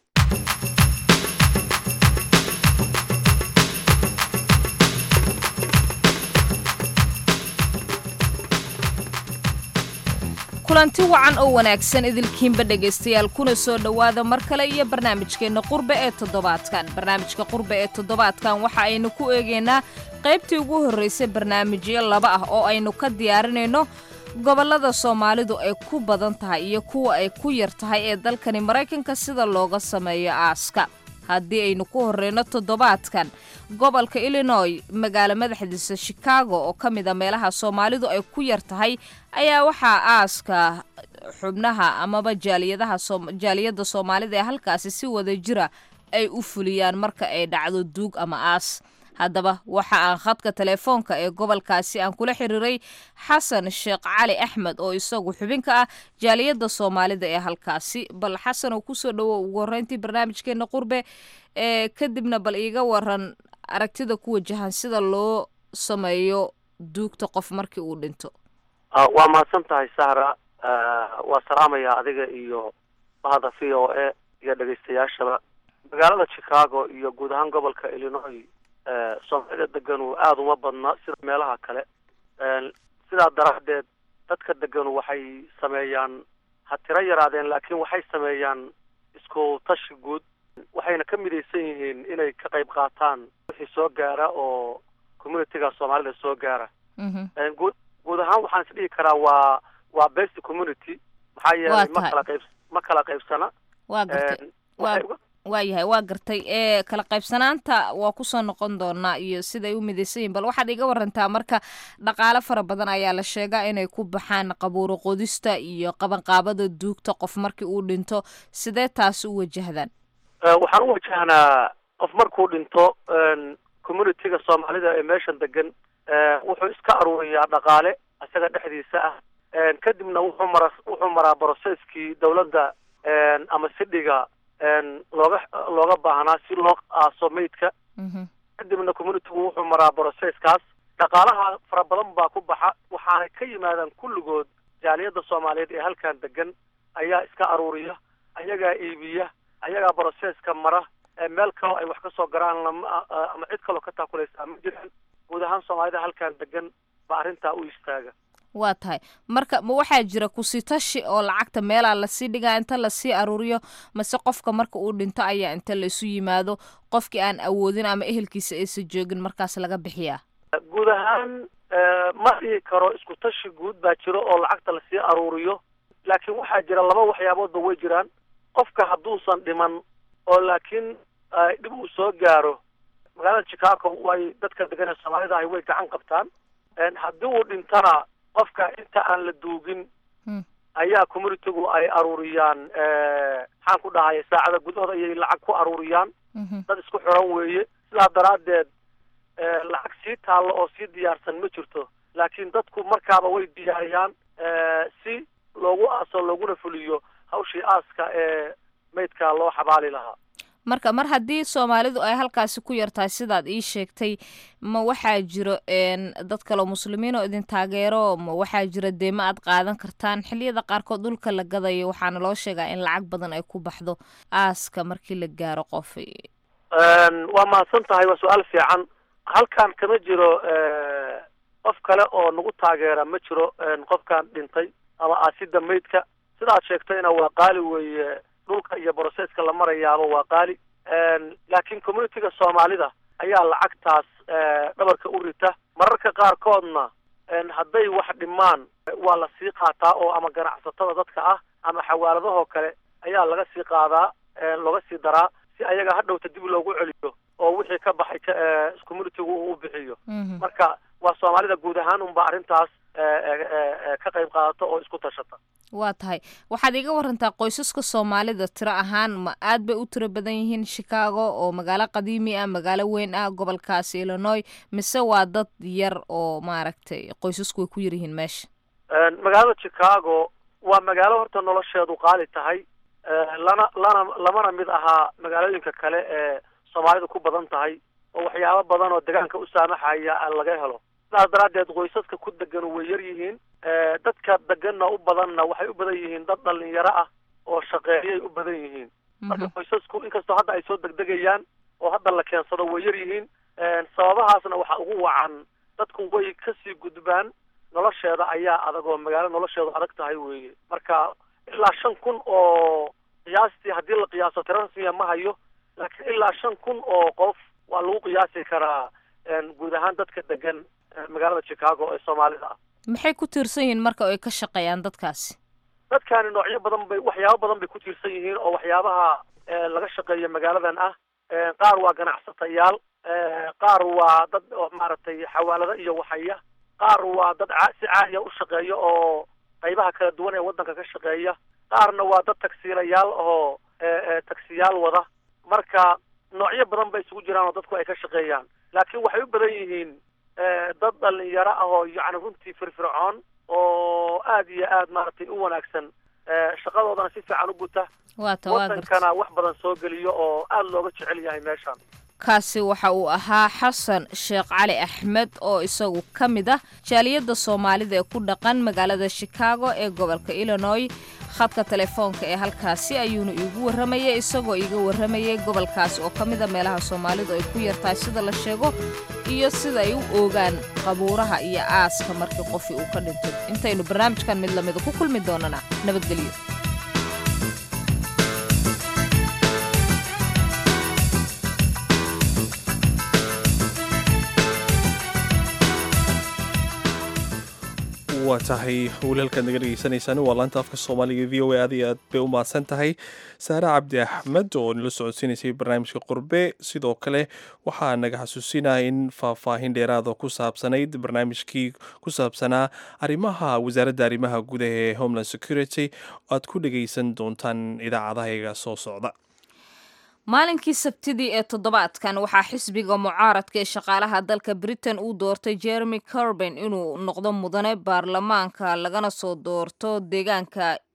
kulanti wacan oo wanaagsan idilkiinba dhegaystayaal kuna soo dhawaada mar kale iyo barnaamijkeena qurbe ee toddobaadkan barnaamijka qurbe ee toddobaadkan waxa aynu ku eegaynaa qaybtii ugu horreysay barnaamijyo laba ah oo aynu ka diyaarinayno gobollada Soomaalidu ay ku badan tahay iyo kuwa ay ku yar tahay ee dalkani Mareykanka sida looga sameeyo aaska haddii aynu ku horeyno toddobaadkan gobolka Illinois magaalo madaxdiisa Chicago oo ka mid ah meelaha Soomaalidu ay ku yar tahay ayaa waxaa aaska xubnaha amaba jaaliyada Soomaalida ee halkaasi si wada jira ay u fuliyaan marka ay dhacdo duug ama aas haddaba waxa aan khadka telefoonka ee gobolkaasi aan kula xiriiray Xasan Sheekh Cali Axmed oo isagu xubin ka ah jaaliyada Soomaalida ee halkaasi bal Xasan oo ku soo dhawo ugu horeyntii barnaamijkeena qurbe kadibna bal iiga waran aragtida ku wajahan sida loo sameeyo duugta qof markii uu dhinto waa mahadsan tahay Sahra waa salaamaya adiga iyo bahda VOA iyo dhageystayaashaba magaalada Chicago iyo guud ahaan gobolka Illinois Soomaalida degan aad uma badna sida meelaha kale sidaa daraadeed dadka degan waxay sameeyaan ha tiro yaraadeen laakiin waxay sameeyaan isku tashi guud waxayna ka midaysan yihiin inay ka qayb qaataan wixii soo gaara oo community-ga Soomaalida soo gaara guud ahaan waxaan is dhihi karaa waa best community maxaa yeelay ma kala qaybsana waa gartay kala qaybsanaanta waa ku soo noqon doonaa iyo siday u midaysan yihiin bal waxaad iga warantaa marka dhaqaale fara badan ayaa la sheegaa inay ku baxaan qabuuro qodista iyo qabanqaabada duugta qof markii uu dhinto sidee taasi u wajahdaan waxaan u wajahnaa qof markuu dhinto community-ga Soomaalida ee meeshan degan wuxuu iska aruuriyaa dhaqaale asaga dhexdiisa ah kadibna wuxuu maraa processkii dawladda ama sidhiga looga baahnaa si loo aaso meydka kadibna community-gu wuxuu maraa processkaas dhaqaalaha fara badan baa ku baxa waxaanay ka yimaadaan kulligood jaaliyada Soomaaliyeed ee halkan degan ayaa iska aruuriya, ayagaa iibiya, ayagaa broseska mara, meel kaloo ay wax ka soo garaan ama cid kaloo ka taakulaysaa ma jiraan. guud ahaan soomaalida halkan degan baa arrintaa u istaaga. waa tahay marka ma waxaa jira kusitashi oo lacagta meelaa lasii dhigaa inta lasii aruuriyo, mase qofka marka uu dhinto ayaa inta laisu yimaado qofkii aan awoodin ama ehelkiisa aysa joogin markaas laga bixiyaa? guud ahaan ma dhihi karo isku tashi guud baa jiro oo lacagta lasii aruuriyo, laakiin waxaa jira laba waxyaaboodba way jiraan. qofka hadduusan dhiman oo laakiin dhib uu soo gaaro, magaalada Chicago way dadka degan ee Soomaalida ay way gacan qabtaan. haddii uu dhintana qofka inta aan la duugin ayaa communitygu ay aruuriyaan, maxaan ku dhahay saacada gudahooda ayay lacag ku aruuriyaan. dad isku xiran weeye, sidaa daraaddeed lacag sii taallo oo sii diyaarsan ma jirto, laakiin dadku markaaba way diyaariyaan si loogu aaso looguna fuliyo hawshii aaska ee maydka loo xabaali lahaa. marka mar haddii Soomaalidu ay halkaasi ku yartahay sidaad ii sheegtay, ma waxaa jiro dad kale muslimiin oo idin taageero, ma waxaa jira deema aad qaadan kartaan? xilliyada qaarkood dhulka la gadayo waxaana loo sheegaa in lacag badan ay ku baxdo aaska markii la gaaro qof. waa mahadsan tahay, waa su-aal fiican. halkan kama jiro qof kale oo nagu taageera ma jiro qofkan dhintay ama aasida maydka. sidaad sheegtayna waa qaali weeye, dhulka iyo broseska la marayaaba waa qaali. laakiin communityga Soomaalida ayaa lacagtaas dhabarka u rita. mararka qaarkoodna hadday wax dhimaan waa la sii qaataa oo ama ganacsatada dadka ah ama xawaaladahoo kale ayaa laga sii qaadaa, looga sii daraa si ayaga hadhowta dib loogu celiyo oo wixii ka baxay communitygu uu bixiyo. marka waa Soomaalida guud ahaan unba arrintaas ka qayb qaadato oo isku tashata. waa tahay waxaad iga warantaa qoysaska Soomaalida tiro ahaan ma aad bay u tiro badan yihiin Chicago oo magaalo qadiimi ah, magaalo weyn ah gobolkaas Illinois, mise waa dad yar oo maaragtay qoysasku way ku yar yihiin meesha? magaalada Chicago waa magaalo horta nolosheedu qaali tahay, lamana mid ahaa magaalooyinka kale ee Soomaalidu ku badan tahay oo waxyaabo badan oo deegaanka u saamaxaya laga helo. sidaas daraaddeed qoysaska ku degan way yar yihiin. dadka deganna u badanna waxay u badan yihiin dad dhalinyaro ah oo shaqeeyay u badan yihiin. marka qoysasku inkastoo hadda ay soo degdegayaan oo hadda la keensado way yar yihiin. sababahaasna waxaa ugu wacan dadku way kasii gudbaan, nolosheeda ayaa adag oo magaalo nolosheedu adag tahay weeye. marka ilaa 5,000 oo qiyaastii haddii la qiyaaso tiro rasmiya ma hayo, laakiin ilaa 5,000 oo qof waa lagu qiyaasi karaa guud ahaan dadka degan magaalada Chicago ee Soomaalida ah. maxay ku tiirsan yihiin marka ay ka shaqeeyaan dadkaasi? dadkaani noocyo badan bay waxyaabo badan bay ku tiirsan yihiin oo waxyaabaha laga shaqeeyo magaaladan ah. qaar waa ganacsatayaal, qaar waa dad maaragtay xawaalada iyo waxaya, qaar waa dad si caadiya u shaqeeya oo qaybaha kala duwan ee waddanka ka shaqeeya, qaarna waa dad tagsiilayaal oo tagsiyaal wada. marka noocyo badan bay isugu jiraan oo dadku ay ka shaqeeyaan, laakiin waxay u badan yihiin dad dhalinyaro ah oo yacni runtii firfircoon oo aad iyo aad maaragtay u wanaagsan, shaqadoodana si fiican u guta, wadankana wax badan soo geliyo oo aad looga jecel yahay meeshan. kaasi waxa uu ahaa Xasan Sheekh Cali Axmed oo isagu ka mid ah jaaliyadda Soomaalida ee ku dhaqan magaalada Chicago ee gobolka Illinois. khadka telefoonka ee halkaasi ayuuna iigu waramayay, isagoo iiga waramayay gobolkaasi oo ka mid ah meelaha Soomaalidu ay ku yartahay sida la sheego iyo sida ay u oogaan qabuuraha iyo aaska markii qofii uu ka dhinto. intaynu barnaamijkan mid lamid ku kulmi doonana nabadgelyo. waa tahay walaalkaad naga dhegeysanaysaan waa laanta afka Soomaaliga VOA. aad iyo aad bay u mahadsan tahay Saare Cabdi Axmed oo nala socodsiinaysay barnaamijka Qurbe. sidoo kale waxaa naga xasuusinaya in faahfaahin dheeraada ku saabsanayd barnaamijkii ku saabsanaa arrimaha wasaaradda arrimaha gudaha ee Homeland Security aad ku dhegeysan doontaan idaacadaha soo socda. maalinkii Sabtidii ee toddobaadkan waxaa xisbiga mucaaradka ee shaqaalaha dalka Britain uu doortay Jeremy Corbyn inuu noqdo mudane baarlamaanka lagana soo doorto deegaanka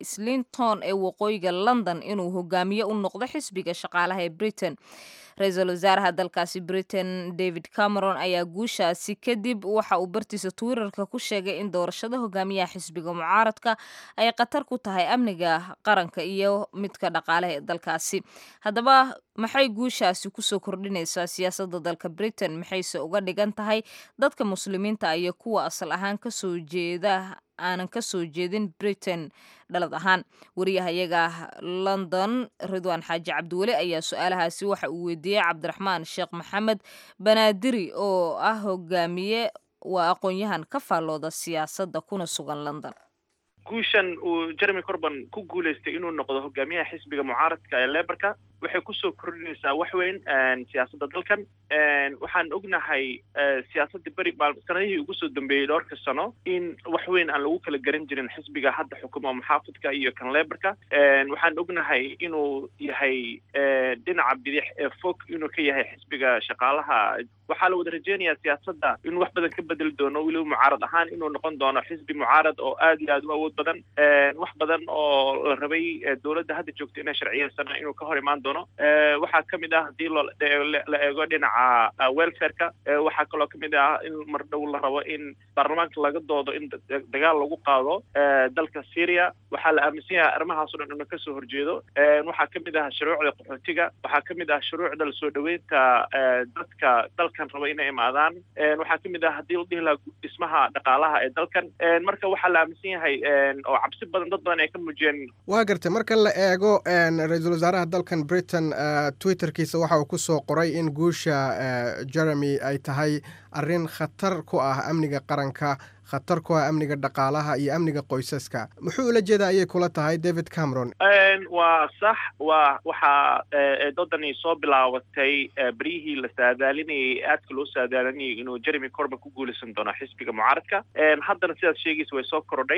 islington ee waqooyiga london inuu hogaamiye u noqdo xisbiga shaqaalaha ee britain ra-iisul wasaaraha dalkaasi britain david cameron ayaa guushaasi kadib waxa uu bartiisa twitterka ku sheegay in doorashada hogaamiyaha xisbiga mucaaradka ay khatar ku tahay amniga qaranka iyo midka dhaqaalaha ee dalkaasi haddaba maxay guushaasi kusoo kordhinaysaa siyaasadda dalka britain maxayse uga dhigan tahay dadka muslimiinta iyo kuwa asal ahaan kasoo jeeda aanan ka soo jeedin britain dhalad ahaan wariyahayaga london ridwaan xaaji cabdiweli ayaa su-aalahaasi waxa uu weydiiyey cabdiraxmaan sheekh maxamed banaadiri oo ah hogaamiye waa aqoon-yahan ka faallooda siyaasadda kuna sugan london guushan uu jeremy corban ku guulaystay inuu noqdo hogaamiyaha xisbiga mucaaradka ee lebarka waxay kusoo kordhinaysaa wax weyn siyaasadda dalkan waxaan ognahay siyaasadda beri sanadihii ugu soo dambeeyey dhowrka sano in wax weyn aan lagu kala garan jirin xisbiga hadda xukuma muxaafidka iyo kan lebarka waxaan ognahay inuu yahay dhinaca bidix ee fog inuu ka yahay xisbiga shaqaalaha waxaa la wada rajeynayaa siyaasadda inuu wax badan ka bedeli doono weliba mucaarad ahaan inuu noqon doono xisbi mucaarad oo aad iyo aad u awood badan wax badan oo la rabay dowladda hadda joogta inay sharciyeysana inuu ka hor imaan doono waxaa ka mid ah haddii la eego dhinaca welfareka waxaa kaloo ka mid ah in mar dhow la rabo in baarlamaanka laga doodo in dagaal lagu qaado dalka syria waxaa la aaminsan yahay arrimahaasoo dhan inuu kasoo horjeedo waxaa ka mid ah shuruucda qaxootiga waxaa ka mid ah shuruucda lasoo dhaweynta dadka dalkan raba inay imaadaan waxaa ka mid ah haddii la dhihi lahaa dhismaha dhaqaalaha ee dalkan marka waxaa la aaminsan yahay oo cabsi badan dad badan ay ka muujiyeen waa gartay marka la eego ra-iisul wasaaraha dalkan britain twitterkiisa waxa uu ku soo qoray in guusha jeremy ay tahay arrin khatar ku ah amniga qaranka khatar ku ah amniga dhaqaalaha iyo amniga qoysaska muxuu ula jeedaa ayay kula tahay david cameron waa sax waxaa doodani soo bilaabatay beryihii la saadaalinayay aadka loo saadaalinayay inuu jeremy corban ku guulaysan doono xisbiga mucaaradka haddana sidaad sheegaysa way soo korodhay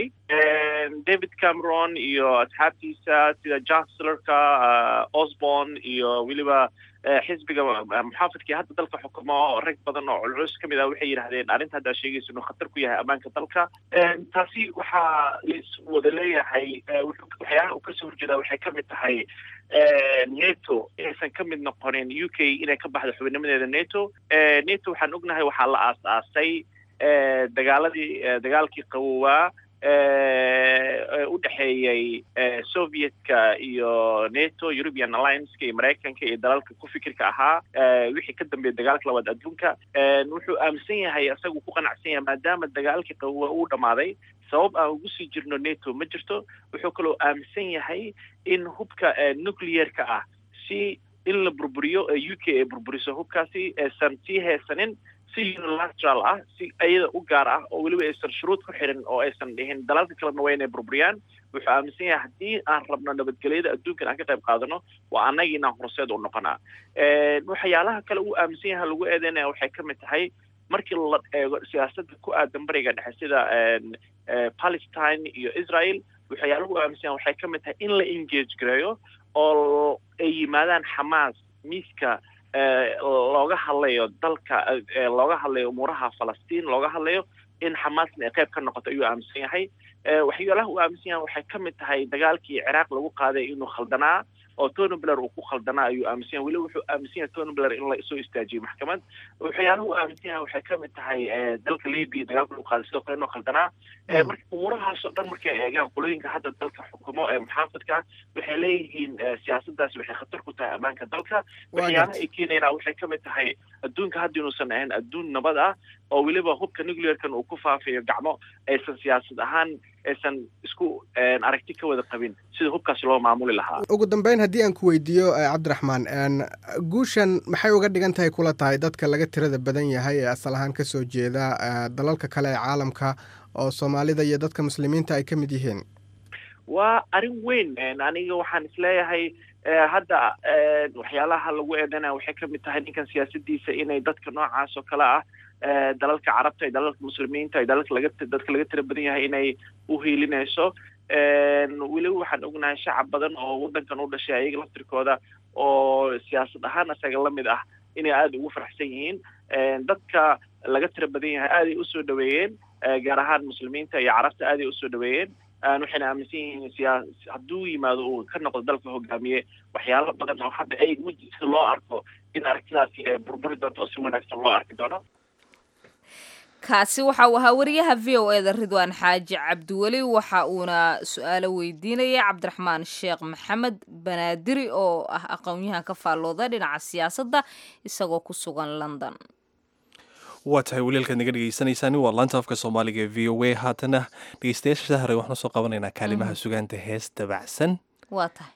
david cameron iyo asxaabtiisa sida chancellorka osborne iyo weliba xisbiga muxaafidkii hadda dalka xukumo rag badan oo culculus ka mid ah waxay yidhahdeen arrinta haddaa sheegaysa inuu khatar ku yahay ammaanka dalka taasi waxaa lais wada leeyahay waxyaalaha uu kasoo horjeedaa waxay ka mid tahay nato inaysan ka mid noqonin u k inay ka baxdo xubinnimadeeda nato waxaan ognahay waxaa la aas-aasay dagaalkii qabowaa u dhexeeyey sovietka iyo nato european allianceka iyo maraykanka iyo dalalka ku fikirka ahaa wixii ka dambeeyey dagaalka labaad adduunka wuxuu aaminsan yahay isagu ku qanacsan yahay maadaama dagaalkii qabowa uu dhammaaday sabab aan ugu sii jirno nato ma jirto wuxuu kaloo aaminsan yahay in hubka nuclearka ah si in la burburiyo u k ay burburiso hubkaasi aysan sii heesanin si unilateral ah si iyada u gaar ah oo weliba aysan shuruud ku xirin oo aysan dhihin dalalka kalena waa inay burburiyaan wuxuu aaminsan yahay haddii aan rabno nabadgelyada adduunkan aan ka qayb qaadano waa annagii inaan horseed u noqonaa waxyaalaha kale uu aaminsan yahay lagu eedeynaya waxay ka mid tahay markii la eego siyaasadda ku aadan bariga dhexe sida palestine iyo israel waxyaalaha uu aaminsan yahay waxay ka mid tahay in la engage gareeyo oo ay yimaadaan xamaas miiska looga hadlayo dalka looga hadlayo umuuraha falastiin looga hadlayo in xamaasna ay qayb ka noqoto ayuu aaminsan yahay waxyaalaha uu aaminsan yahay waxay ka mid tahay dagaalkii ciraaq lagu qaaday inuu khaldanaa oo Tony Blair uu ku khaldanaa ayuu aaminsan yahay weli wuxuu aaminsan yahay Tony Blair in la soo istaajiyo maxkamad waxyaalaha uu aaminsan yahay waxay ka mid tahay dalka Libya dagaalka lagu qaaday sidoo kale inuu khaldanaa marka umuurahaas oo dhan markay eegaan qolooyinka hadda dalka xukumo ee muxaafidka waxay leeyihiin siyaasaddaasi waxay khatar ku tahay ammaanka dalka waxyaalaha ay keenayaan waxay ka mid tahay adduunka hadda inuusan ahayn adduun nabad ah oo weliba hubka nuclearkan uu ku faafayo gacmo aysan siyaasad ahaan aysan isku aragti ka wada qabin sida hubkaasi loo maamuli lahaa ugu dambeyn haddii aan ku weydiiyo cabdiraxmaan guushan maxay uga dhigan tahay kula tahay dadka laga tirada badan yahay ee asal ahaan ka soo jeeda dalalka kale ee caalamka oo soomaalida iyo dadka muslimiinta ay ka mid yihiin waa arrin weyn aniga waxaan isleeyahay hadda waxyaalaha lagu eedanaya waxay ka mid tahay ninkan siyaasadiisa inay dadka noocaas oo kale ah dalalka carabta iyo dalalka muslimiinta iyo dadka laga tira badan yahay inay u hiilinayso weliba waxaan ognahay shacab badan oo waddankan u dhashay ayaga laftirkooda oo siyaasad ahaan isaga la mid ah inay aada ugu faraxsan yihiin dadka laga tira badan yahay aaday usoo dhaweeyeen gaar ahaan muslimiinta iyo carabta aaday usoo dhaweeyeen waxayna aaminsan yihiin hadduu yimaado uu ka noqdo dalka hogaamiye waxyaalo badan oo hadda ay sida loo arko in aragtidaasi ay burburi doonto oo si wanaagsan loo arki doono. kaasi waxa uu ahaa wariyaha v o eda ridwaan xaaji cabdiweli waxa uuna su-aalo weydiinaya cabdiraxmaan sheekh maxamed banaadiri oo ah aqoon-yahan ka faallooda dhinaca siyaasadda isagoo ku sugan London. waa tahay waliilkaad naga dhegaysanaysaan waa laanta afka soomaaliga ee v o a haatana dhegeystayaasha sahare waxaan soo qabanaynaa kaalimaha sugaanta hees dabacsan. waa tahay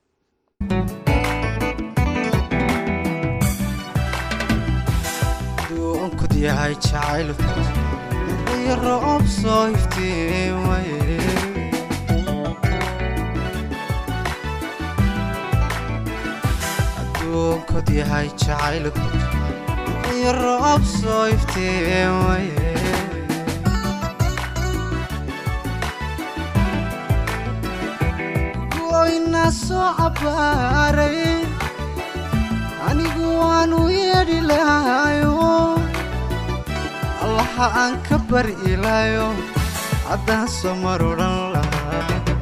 duunkud yahay jacaylku iyo roob soo iftiimaye duunkud yahay jacaylku iyo roob soo iftiimaye goyna soo cabaaray anigu waanu yeedhi lahayo allaha aan ka bari ilaayo haddaan soo mar odhan lahaa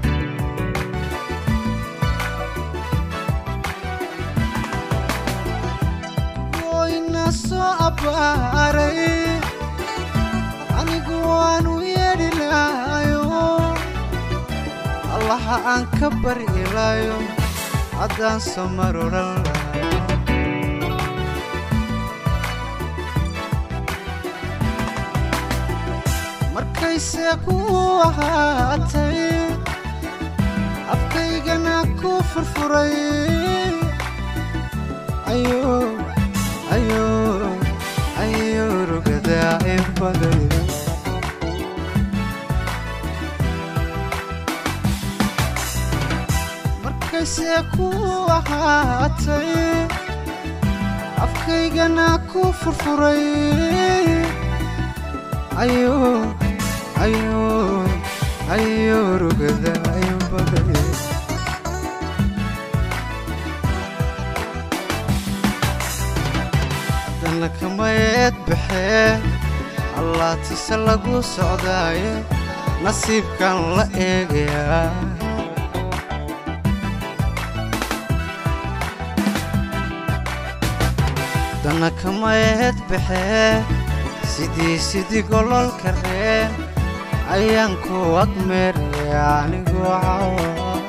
goyna soo abbaaray anigu waanu yeedhi lahayo allaha aan ka bari ilaayo haddaan soo mar odhan lahaa markayse ku ahaatay afkaygana ku furfuray ayo rugadaa in baday markayse ku ahaatay afkaygana ku furfuray ayo rugada in baday haddana kamayeed baxee allaatise lagu socdaaye nasiibkan la eegayaa haddana kamayeed baxee sidii gololka reen ayaan ku agmeeraya anigoo cawa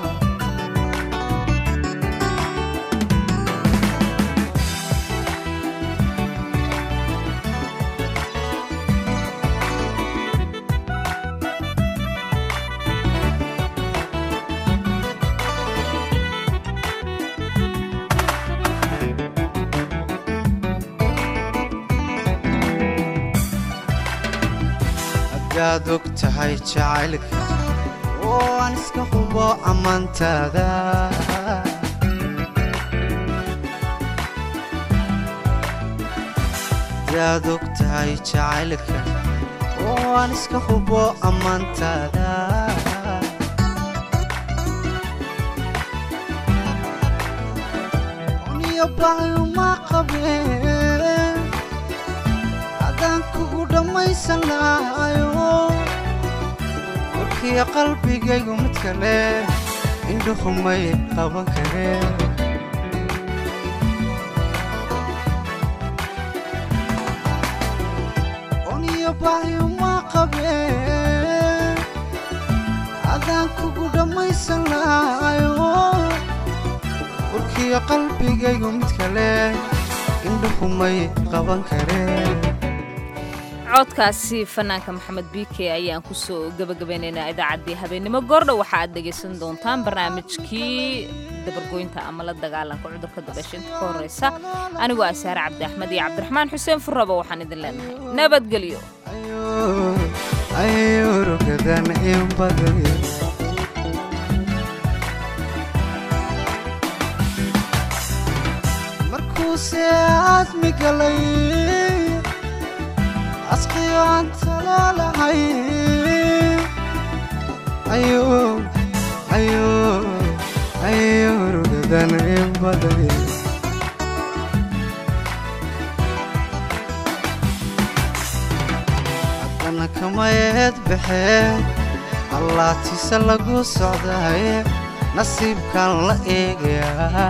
hadaad og tahay jacaylka oo aan iska hubo ammaantaada hadaad og tahay jacaylka oo aan iska hubo ammaantaada uniyo baayuma qabeen haddaan kugu dhammaysan lahayo warkiya qalbigaygu mid kale indhuhumay qaban kareen uniyo baayuma qabeen haddaan kugu dhammaysan lahayo warkiya qalbigaygu mid kale indhuhumay qaban kareen codkaasi fanaanka maxamed biike ayaan kusoo gabagabaynaynaa idaacaddii habeennimo goordhow waxa aad dhegaysan doontaan barnaamijkii dabargoynta ama la dagaalanka cudurka dabeeshinta ka horreysa anigoo asaare cabdi axmed iyo cabdiraxmaan xuseen furraba waxaan idin leenahay nabadgelyo rugadan in baday markuuse aadmi galay asqiyo aan talaalahay ayo rugadan in baday haddana kamayeed baxee allaatiisa lagu socdaye nasiibkan la eegayaa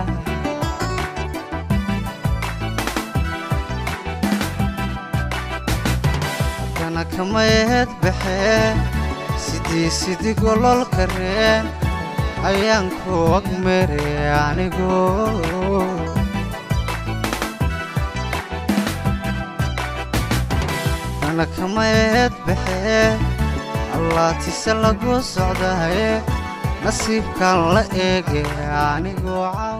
haddana kamayeed baxee sidii gololka reen ayaan ku agmere anigu haddana kamayeed baxee allaatiisa lagu socdaye nasiibkan la eegaya anigoo